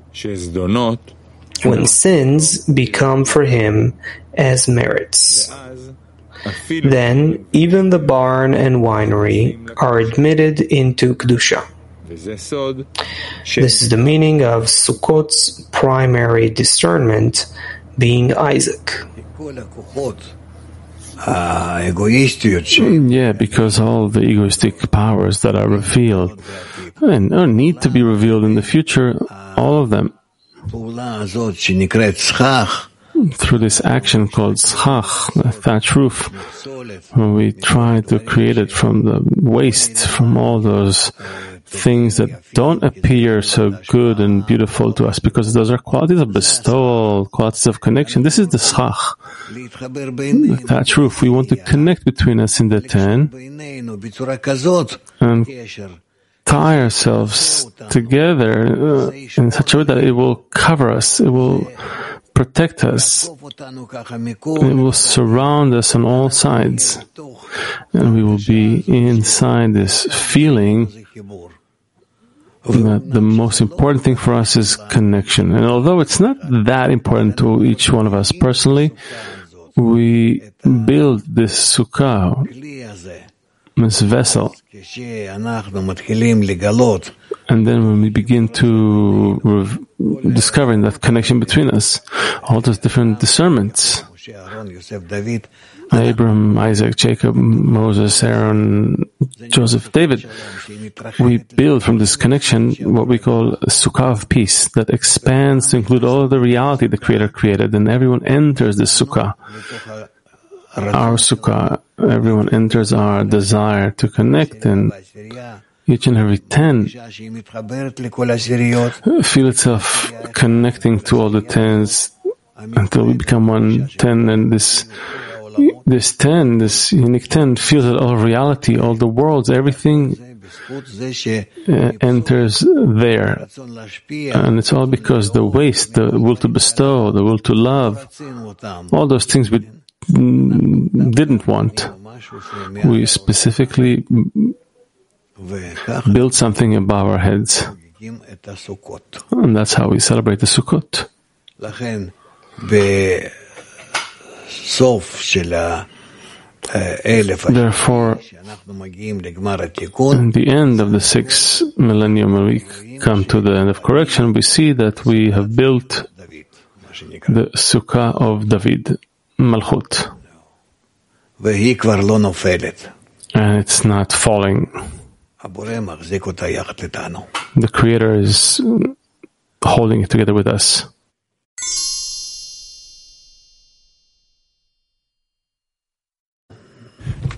When sins become for him as merits, then even the barn and winery are admitted into Kedusha. This is the meaning of Sukkot's primary discernment being Isaac. Yeah, because all the egoistic powers that are revealed and need to be revealed in the future, all of them, through this action called schach, the thatch roof, when we try to create it from the waste, from all those things that don't appear so good and beautiful to us, because those are qualities of bestowal, qualities of connection. This is the schach, the thatch roof. We want to connect between us in the 10 and tie ourselves together in such a way that it will cover us, it will protect us, and it will surround us on all sides, and we will be inside this feeling that the most important thing for us is connection. And although it's not that important to each one of us personally, we build this sukkah, this vessel. And then when we begin to discover that connection between us, all those different discernments, Abraham, Isaac, Jacob, Moses, Aaron, Joseph, David, we build from this connection what we call a sukkah of peace that expands to include all of the reality the Creator created, and everyone enters this sukkah. Our sukkah, everyone enters our desire to connect, and each and every 10 feel itself connecting to all the 10s until we become one 10, and this 10, this unique 10, feels that all reality, all the worlds, everything enters there. And it's all because the waste, the will to bestow, the will to love, all those things we didn't want, we specifically build something above our heads. And that's how we celebrate the Sukkot. Therefore, in the end of the 6th millennium, when we come to the end of correction, we see that we have built the Sukkah of David, Malchut. And it's not falling. The Creator is holding it together with us.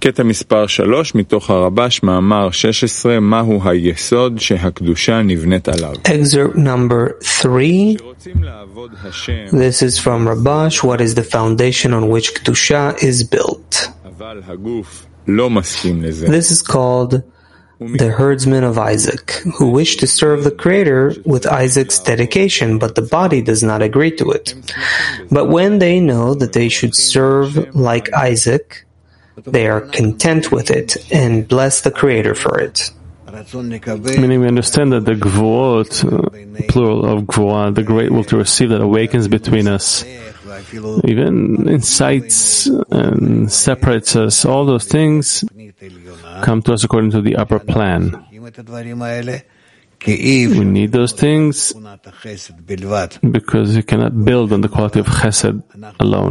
קטע מספר 3 מתוך הרבש, מאמר 16, מהו היסוד שהקדושה נבנית עליו. Excerpt number 3. This is from Rabash. What is the foundation on which Kedusha is built? אבל הגוף לא מסכים לזה. This is called the herdsmen of Isaac, who wish to serve the Creator with Isaac's dedication, but the body does not agree to it. But when they know that they should serve like Isaac, they are content with it and bless the Creator for it. Meaning we understand that the Gvuot, plural of Gvuah, the great will to receive that awakens between us, even incites and separates us, all those things come to us according to the upper plan. We need those things because you cannot build on the quality of chesed alone.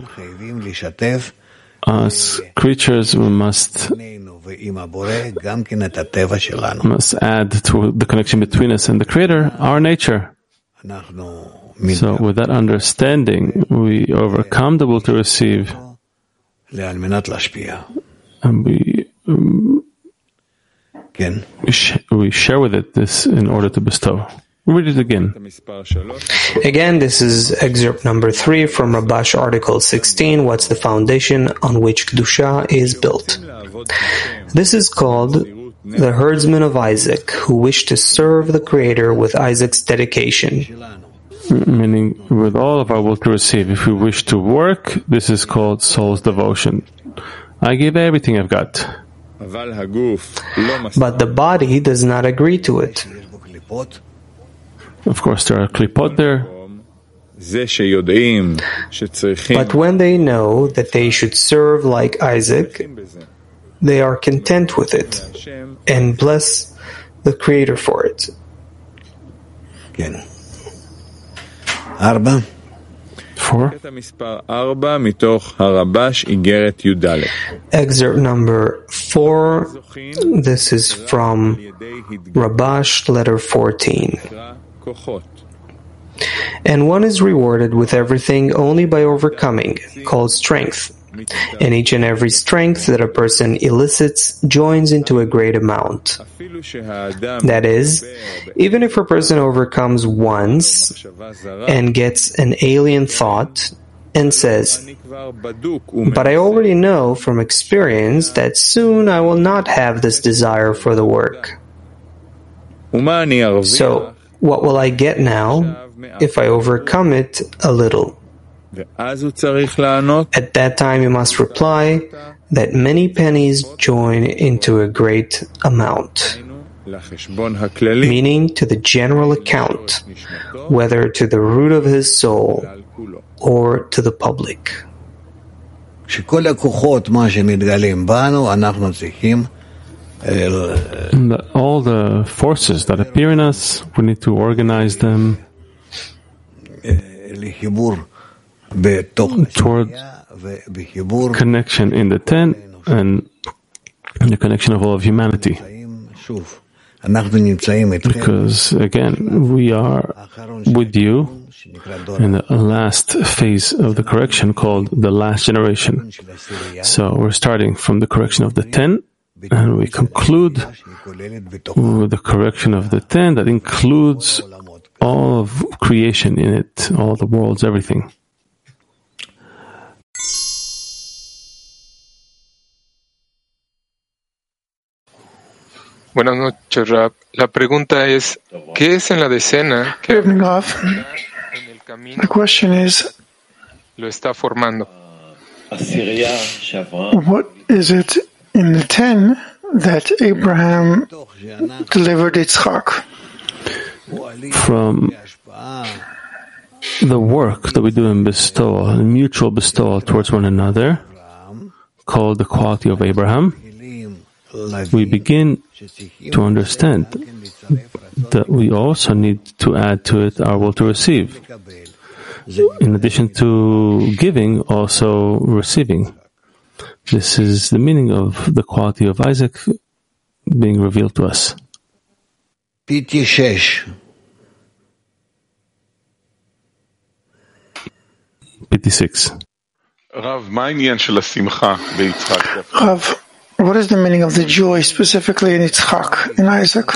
As creatures, we must add to the connection between us and the Creator, our nature. So with that understanding, we overcome the will to receive, and we share with it this in order to bestow. Read it again. Again, this is excerpt number 3 from Rabash article 16, what's the foundation on which Kedusha is built. This is called the herdsmen of Isaac, who wish to serve the Creator with Isaac's dedication. Meaning, with all of our will to receive, if we wish to work, this is called soul's devotion. I give everything I've got. But the body does not agree to it. Of course, there are klipot there. But when they know that they should serve like Isaac, they are content with it and bless the Creator for it. 4. Excerpt number 4. This is from Rabash, letter 14. And one is rewarded with everything only by overcoming, called strength. And each and every strength that a person elicits joins into a great amount. That is, even if a person overcomes once and gets an alien thought and says, but I already know from experience that soon I will not have this desire for the work. So, what will I get now if I overcome it a little? At that time you must reply that many pennies join into a great amount, meaning to the general account, whether to the root of his soul or to the public. All the forces that appear in us, we need to organize them toward connection in the tent and the connection of all of humanity. Because, again, we are with you in the last phase of the correction called the last generation. So we're starting from the correction of the 10, and we conclude with the correction of the 10 that includes all of creation in it, all the worlds, everything. Buenas noches, Rab. La pregunta es, ¿qué es en la decena que en el camino lo está formando? What is it in the 10 that Abraham delivered Yitzchak? From the work that we do in bestowal, mutual bestowal towards one another, called the quality of Abraham, we begin to understand that we also need to add to it our will to receive. In addition to giving, also receiving. This is the meaning of the quality of Isaac being revealed to us. 56. Rav, what is the meaning of the joy specifically in Yitzchak, in Isaac?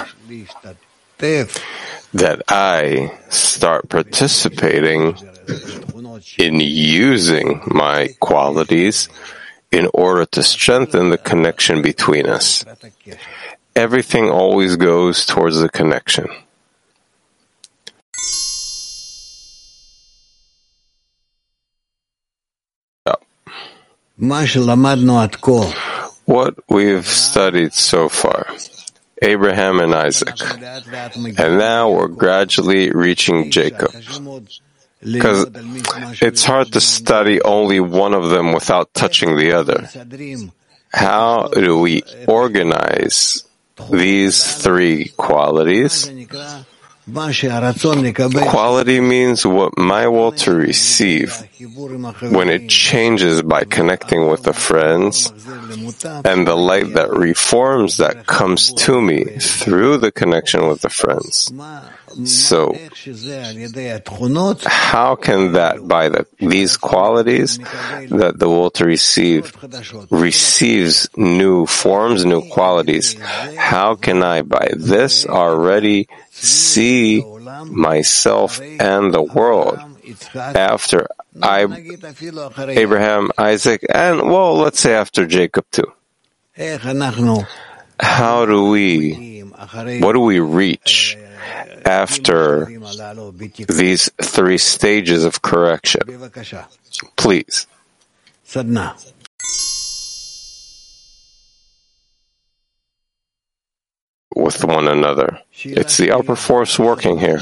That I start participating in using my qualities in order to strengthen the connection between us. Everything always goes towards the connection. What we've studied so far, Abraham and Isaac, and now we're gradually reaching Jacob. Because it's hard to study only one of them without touching the other. How do we organize these three qualities? Quality means what my will to receive when it changes by connecting with the friends, and the light that reforms that comes to me through the connection with the friends. So, how can that, by these qualities that the will to receive receives new forms, new qualities, how can I, by this, already see myself and the world after Abraham, Isaac, and, well, let's say after Jacob too? What do we reach after these three stages of correction? Please. With one another. It's the upper force working here.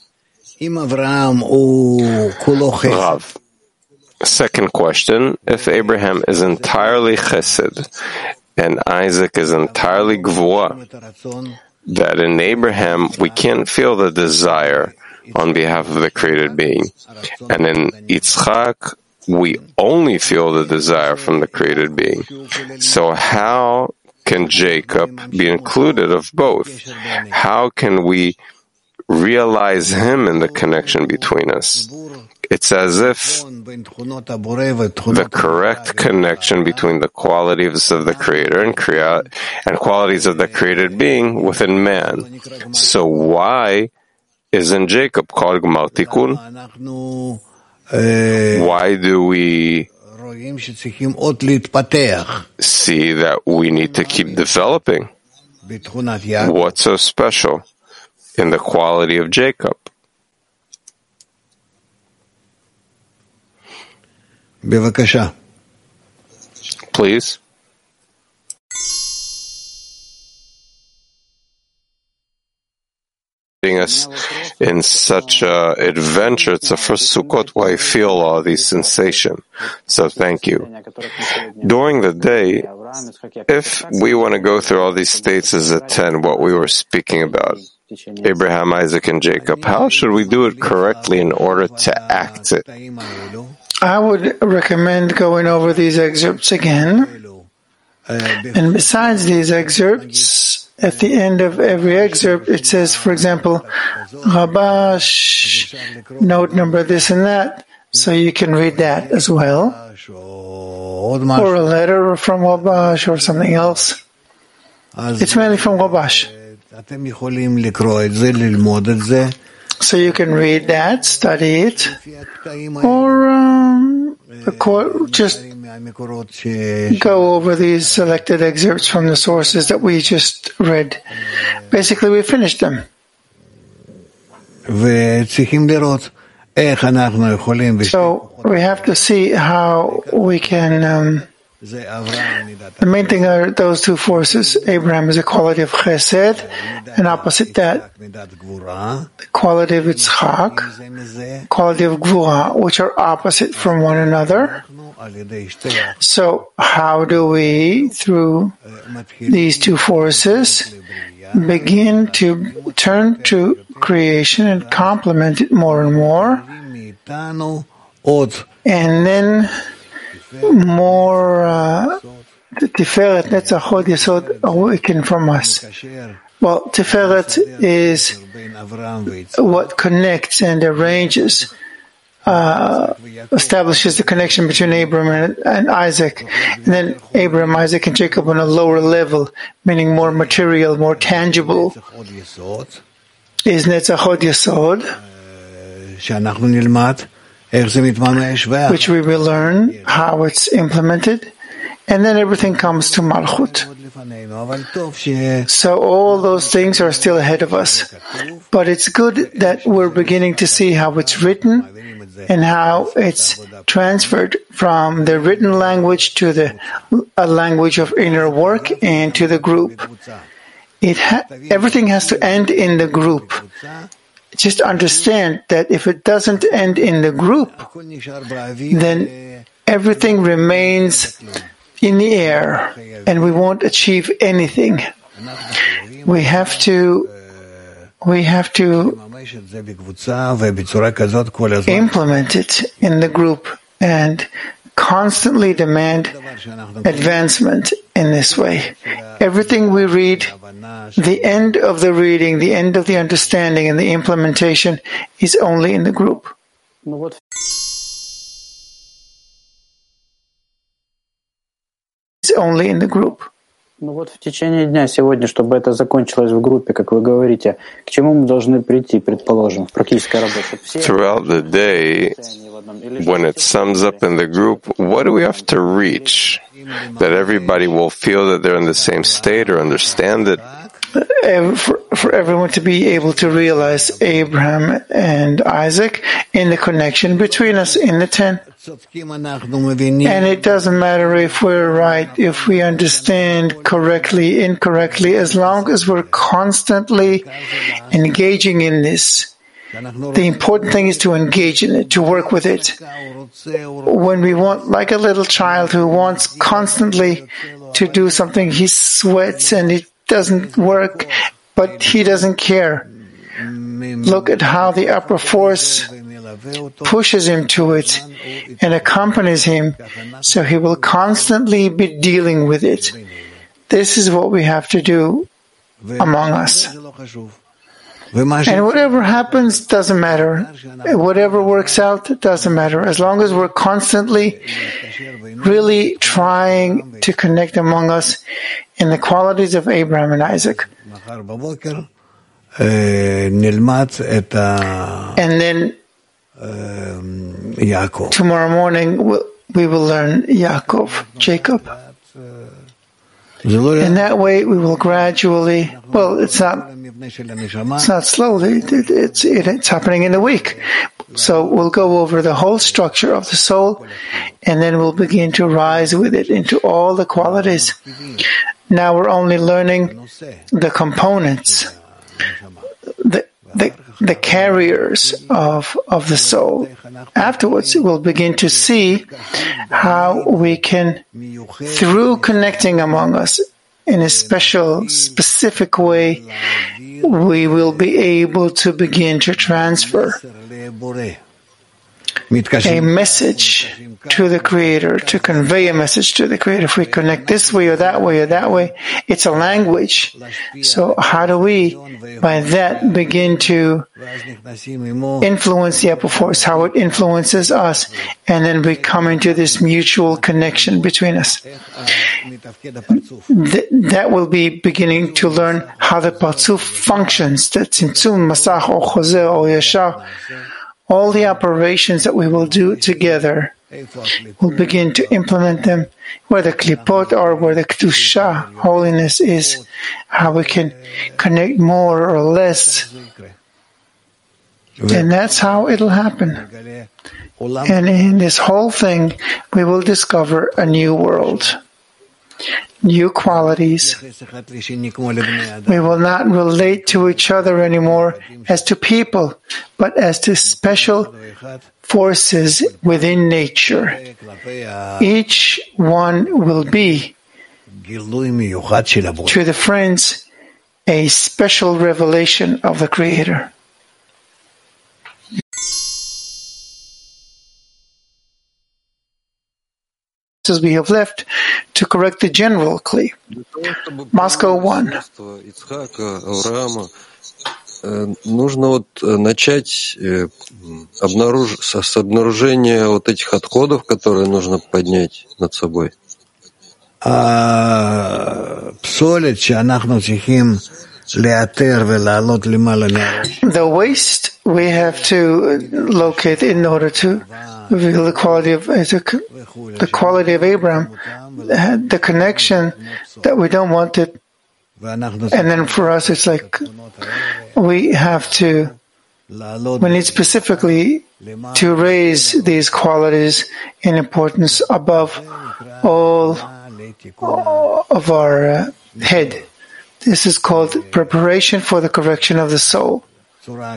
Rav. Second question, if Abraham is entirely chesed and Isaac is entirely gvura, that in Abraham we can't feel the desire on behalf of the created being, and in Yitzchak we only feel the desire from the created being. So how can Jacob be included of both? How can we realize him in the connection between us? It's as if the correct connection between the qualities of the Creator and qualities of the created being within man. So why isn't Jacob called Gmar Tikun? Why do we see that we need to keep developing? What's so special in the quality of Jacob? Please. Us in such an adventure. It's the first Sukkot where I feel all these sensations. So thank you. During the day, if we want to go through all these states as a 10, what we were speaking about, Abraham, Isaac, and Jacob, how should we do it correctly in order to act it? I would recommend going over these excerpts again. And besides these excerpts, at the end of every excerpt, it says, for example, Rabash, note number this and that, so you can read that as well. Or a letter from Rabash or something else. It's mainly from Rabash. So you can read that, study it, or just go over these selected excerpts from the sources that we just read. Basically, we finished them. So we have to see how we can... the main thing are those two forces. Abraham is a quality of chesed, and opposite that, the quality of Yitzchak, quality of gvura, which are opposite from one another. So how do we, through these two forces, begin to turn to creation and complement it more and more, and then more the Tiferet, Netzach Hod Yesod, awaken from us. Well, Tiferet is what connects and arranges establishes the connection between Abraham and Isaac. And then Abraham, Isaac, and Jacob on a lower level, meaning more material, more tangible, is Netzachot Yesod, which we will learn how it's implemented. And then everything comes to Malchut. So all those things are still ahead of us. But it's good that we're beginning to see how it's written and how it's transferred from the written language to a language of inner work and to the group. Everything has to end in the group. Just understand that if it doesn't end in the group, then everything remains in the air, and we won't achieve anything. We have to implement it in the group and constantly demand advancement in this way. Everything we read, the end of the reading, the end of the understanding, and the implementation is only in the group. Only in the group. Ну вот в течение дня сегодня, чтобы это закончилось в группе, как вы говорите, к чему мы должны прийти, предположим, в практической работе? Throughout the day, when it sums up in the group, what do we have to reach? That everybody will feel that they're in the same state or understand it? For everyone to be able to realize Abraham and Isaac in the connection between us in the 10. And it doesn't matter if we're right, if we understand correctly, incorrectly, as long as we're constantly engaging in this. The important thing is to engage in it, to work with it. When we want, like a little child who wants constantly to do something, he sweats and it doesn't work, but he doesn't care. Look at how the upper force pushes him to it and accompanies him, so he will constantly be dealing with it. This is what we have to do among us. And whatever happens doesn't matter. Whatever works out doesn't matter. As long as we're constantly really trying to connect among us in the qualities of Abraham and Isaac. And then tomorrow morning we will learn Yaakov, Jacob. In that way we will gradually, well, it's not slowly, it's happening in the week. So we'll go over the whole structure of the soul, and then we'll begin to rise with it into all the qualities. Now we're only learning the components, the carriers of the soul. Afterwards, we'll begin to see how we can, through connecting among us in a special, specific way, we will be able to begin to transfer a message to the Creator, to convey a message to the Creator. If we connect this way or that way or that way, it's a language. So how do we, by that, begin to influence the upper force, how it influences us, and then we come into this mutual connection between us? That will be beginning to learn how the Parzuf functions, the Tzimtzum, Masach, or Chozer, or Yashar. All the operations that we will do together, we'll begin to implement them where the klipot are, where the kedusha, holiness is, how we can connect more or less. And that's how it'll happen. And in this whole thing, we will discover a new world, new qualities. We will not relate to each other anymore as to people, but as to special forces within nature. Each one will be, to the friends, a special revelation of the Creator. As we have left to correct the general Kli. Moscow 1. нужно вот начать с обнаружения вот этих отходов, которые нужно поднять над собой. The waste we have to locate in order to reveal the quality of Isaac, the quality of Abraham, the connection that we don't want it. And then for us, it's like we need specifically to raise these qualities in importance above all of our head. This is called preparation for the correction of the soul, or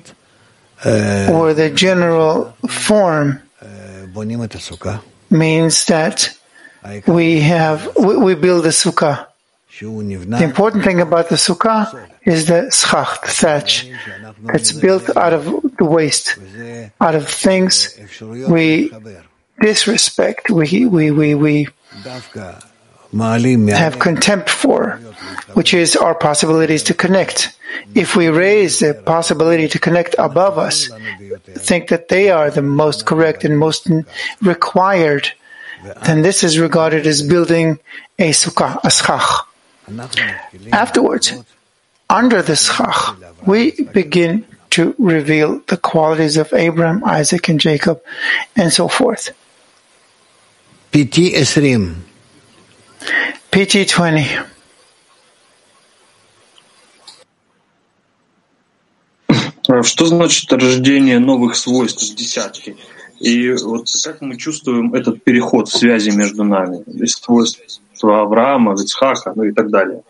the general form means that we build the sukkah. The important thing about the sukkah is the schach, the thatch, that's built out of the waste, out of things we disrespect, we have contempt for, which is our possibilities to connect. If we raise the possibility to connect above us, think that they are the most correct and most required, then this is regarded as building a sukkah, a schach. Afterwards, under the schach, we begin to reveal the qualities of Abraham, Isaac, and Jacob, and so forth. PT 20. PT 20. Что значит рождение новых свойств с десятки? И вот как мы чувствуем этот переход в связи между нами, из свойства Авраама, Ицхака, ну и так далее?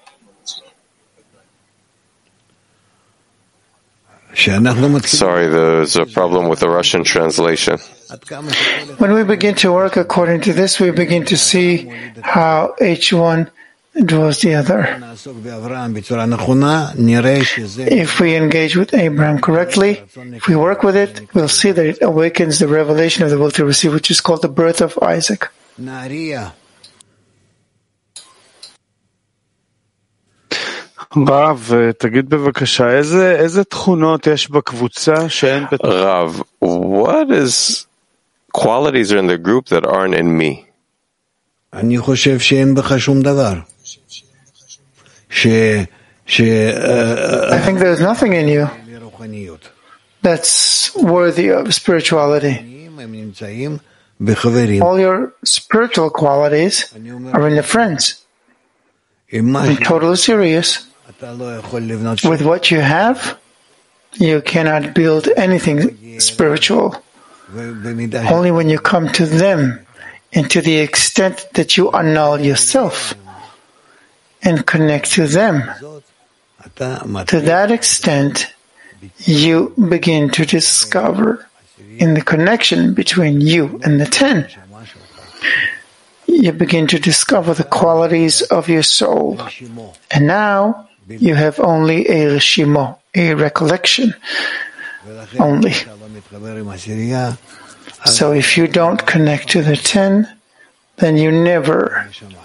Sorry, there's a problem with the Russian translation. When we begin to work according to this, we begin to see how each one draws the other. If we engage with Abraham correctly, if we work with it, we'll see that it awakens the revelation of the will to receive, which is called the birth of Isaac. רב, תגיד בבקשה, איזה תכונות יש בקבוצה שאין בתוך... Rav, what is qualities are in the group that aren't in me? אני חושב שאין בך שום דבר. I think there's nothing in you that's worthy of spirituality. All your spiritual qualities are in the friends. I'm totally serious. With what you have, you cannot build anything spiritual. Only when you come to them, and to the extent that you annul yourself and connect to them, to that extent, you begin to discover in the connection between you and the 10, you begin to discover the qualities of your soul. And now you have only a reshimo, a recollection only. So if you don't connect to the 10, then you never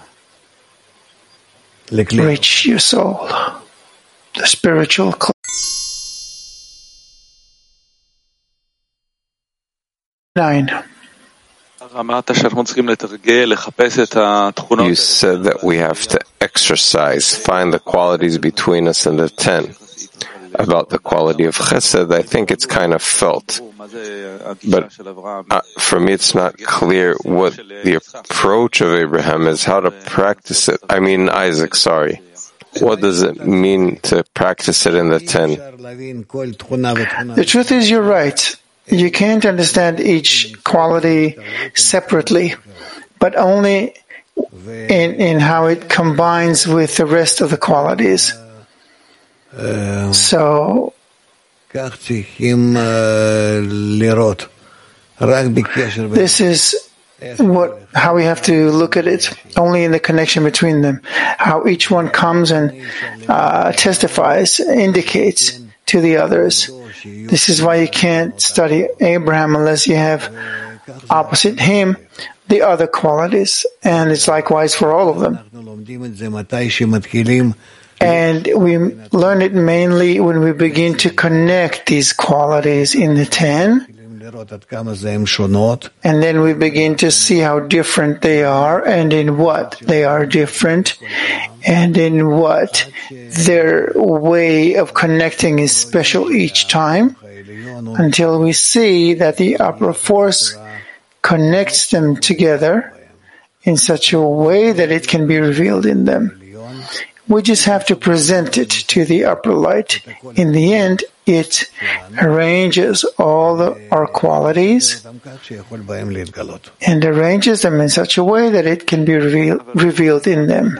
reach your soul, the spiritual class. Nine. You said that we have to exercise, find the qualities between us and the 10. About the quality of chesed, I think it's kind of felt. But for me, it's not clear what the approach of Abraham is, how to practice it. I mean, Isaac, sorry. What does it mean to practice it in the 10? The truth is, you're right. You can't understand each quality separately, but only in how it combines with the rest of the qualities. So, this is how we have to look at it, only in the connection between them. How each one comes and testifies, indicates to the others. This is why you can't study Abraham unless you have opposite him the other qualities, and it's likewise for all of them. And we learn it mainly when we begin to connect these qualities in the 10. And then we begin to see how different they are and in what they are different and in what their way of connecting is special each time, until we see that the upper force connects them together in such a way that it can be revealed in them. We just have to present it to the upper light. In the end, it arranges all our qualities and arranges them in such a way that it can be revealed in them.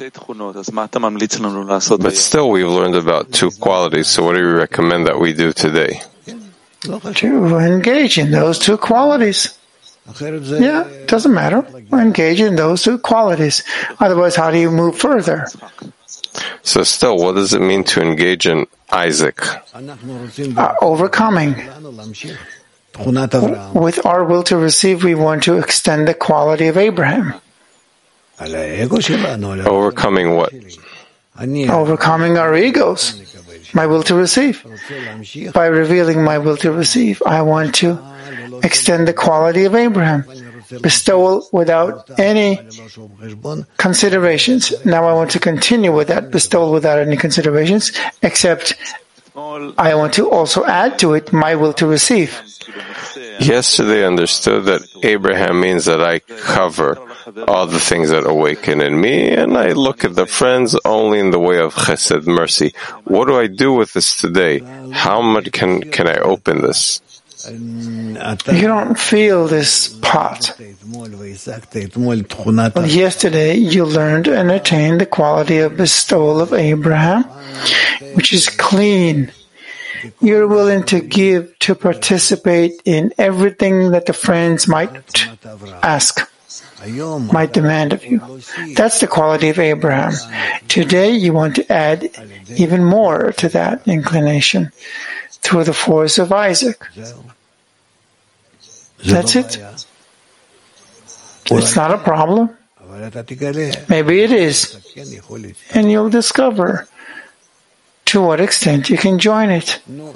But still, we've learned about two qualities, so what do you recommend that we do today? To engage in those two qualities. Yeah, it doesn't matter. Engage in those two qualities. Otherwise, how do you move further? So still, what does it mean to engage in Isaac? Overcoming. With our will to receive, we want to extend the quality of Abraham. Overcoming what? Overcoming our egos. My will to receive. By revealing my will to receive, I want to extend the quality of Abraham. Bestowal without any considerations. Now I want to continue with that bestowal without any considerations, except I want to also add to it my will to receive. Yesterday I understood that Abraham means that I cover all the things that awaken in me, and I look at the friends only in the way of chesed, mercy. What do I do with this today? How much can I open this? You don't feel this pot. But yesterday you learned and attained the quality of bestowal of Abraham, which is clean. You're willing to give, to participate in everything that the friends might ask, might demand of you. That's the quality of Abraham. Today you want to add even more to that inclination through the force of Isaac. That's it. It's not a problem. Maybe it is. And you'll discover to what extent you can join it.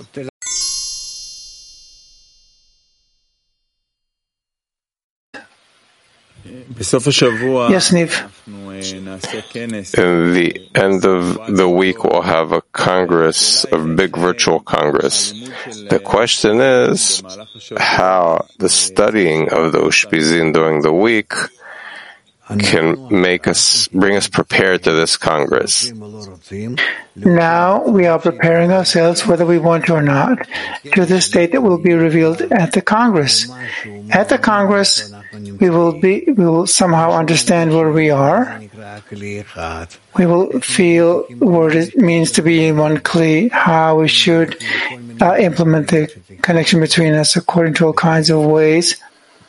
Yes, Niv. In the end of the week, we'll have a congress, a big virtual congress. The question is how the studying of the Ushpizin during the week can bring us prepared to this congress. Now we are preparing ourselves, whether we want to or not, to the state that will be revealed at the congress. At the congress, we will somehow understand where we are. We will feel what it means to be in one kli, how we should implement the connection between us according to all kinds of ways.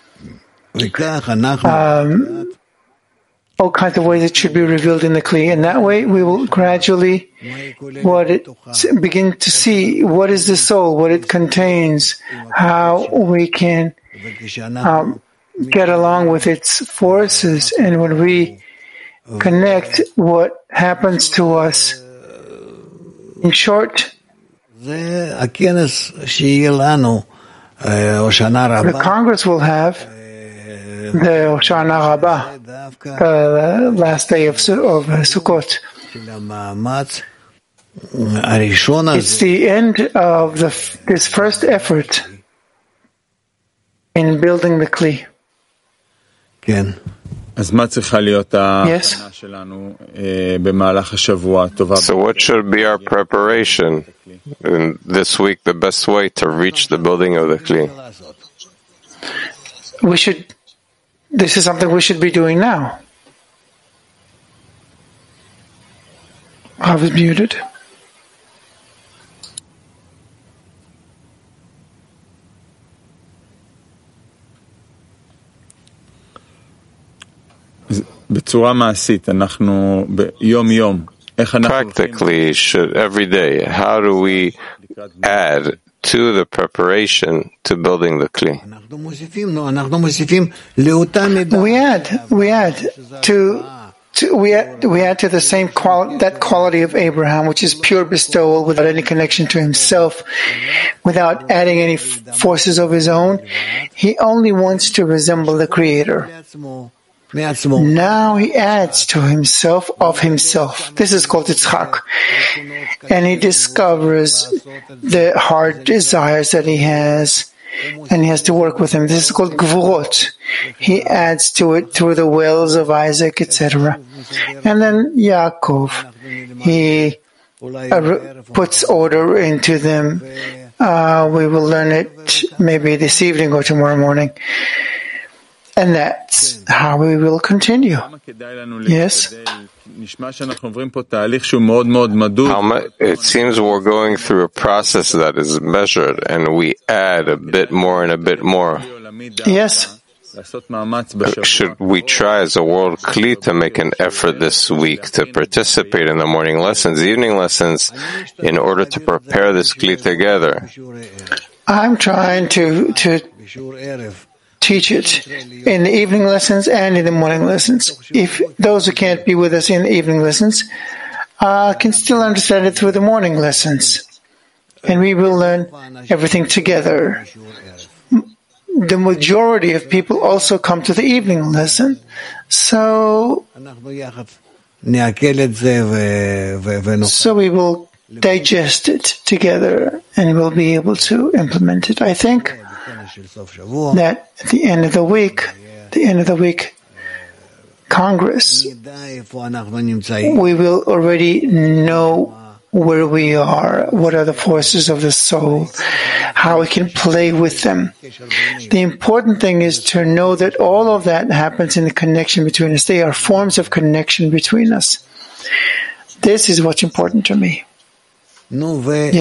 All kinds of ways it should be revealed in the kli. And that way we will gradually begin to see what is the soul, what it contains, how we can get along with its forces. And when we connect what happens to us, in short, the Congress will have the Hoshana Rabbah, the last day of Sukkot. It's the end of this first effort in building the Kli. Yes. So what should be our preparation in this week, the best way to reach the building of the Kli? This is something we should be doing now. I was muted. Practically, every day, how do we add to the preparation to building the Kli? We add we add to the same that quality of Abraham, which is pure bestowal without any connection to himself, without adding any forces of his own. He only wants to resemble the Creator. Now he adds to himself of himself. This is called Yitzchak. And he discovers the hard desires that he has, and he has to work with them. This is called Gvurot. He adds to it through the wells of Isaac, etc. And then Yaakov, he puts order into them. We will learn it maybe this evening or tomorrow morning. And that's how we will continue. Yes? It seems we're going through a process that is measured, and we add a bit more and a bit more. Yes. Should we try as a world Kli to make an effort this week to participate in the morning lessons, evening lessons, in order to prepare this Kli together? I'm trying to teach it in the evening lessons and in the morning lessons. If those who can't be with us in the evening lessons can still understand it through the morning lessons. And we will learn everything together. The majority of people also come to the evening lesson. So we will digest it together and we'll be able to implement it. I think that at the end of the week, Congress, we will already know where we are, what are the forces of the soul, how we can play with them. The important thing is to know that all of that happens in the connection between us. They are forms of connection between us. This is what's important to me.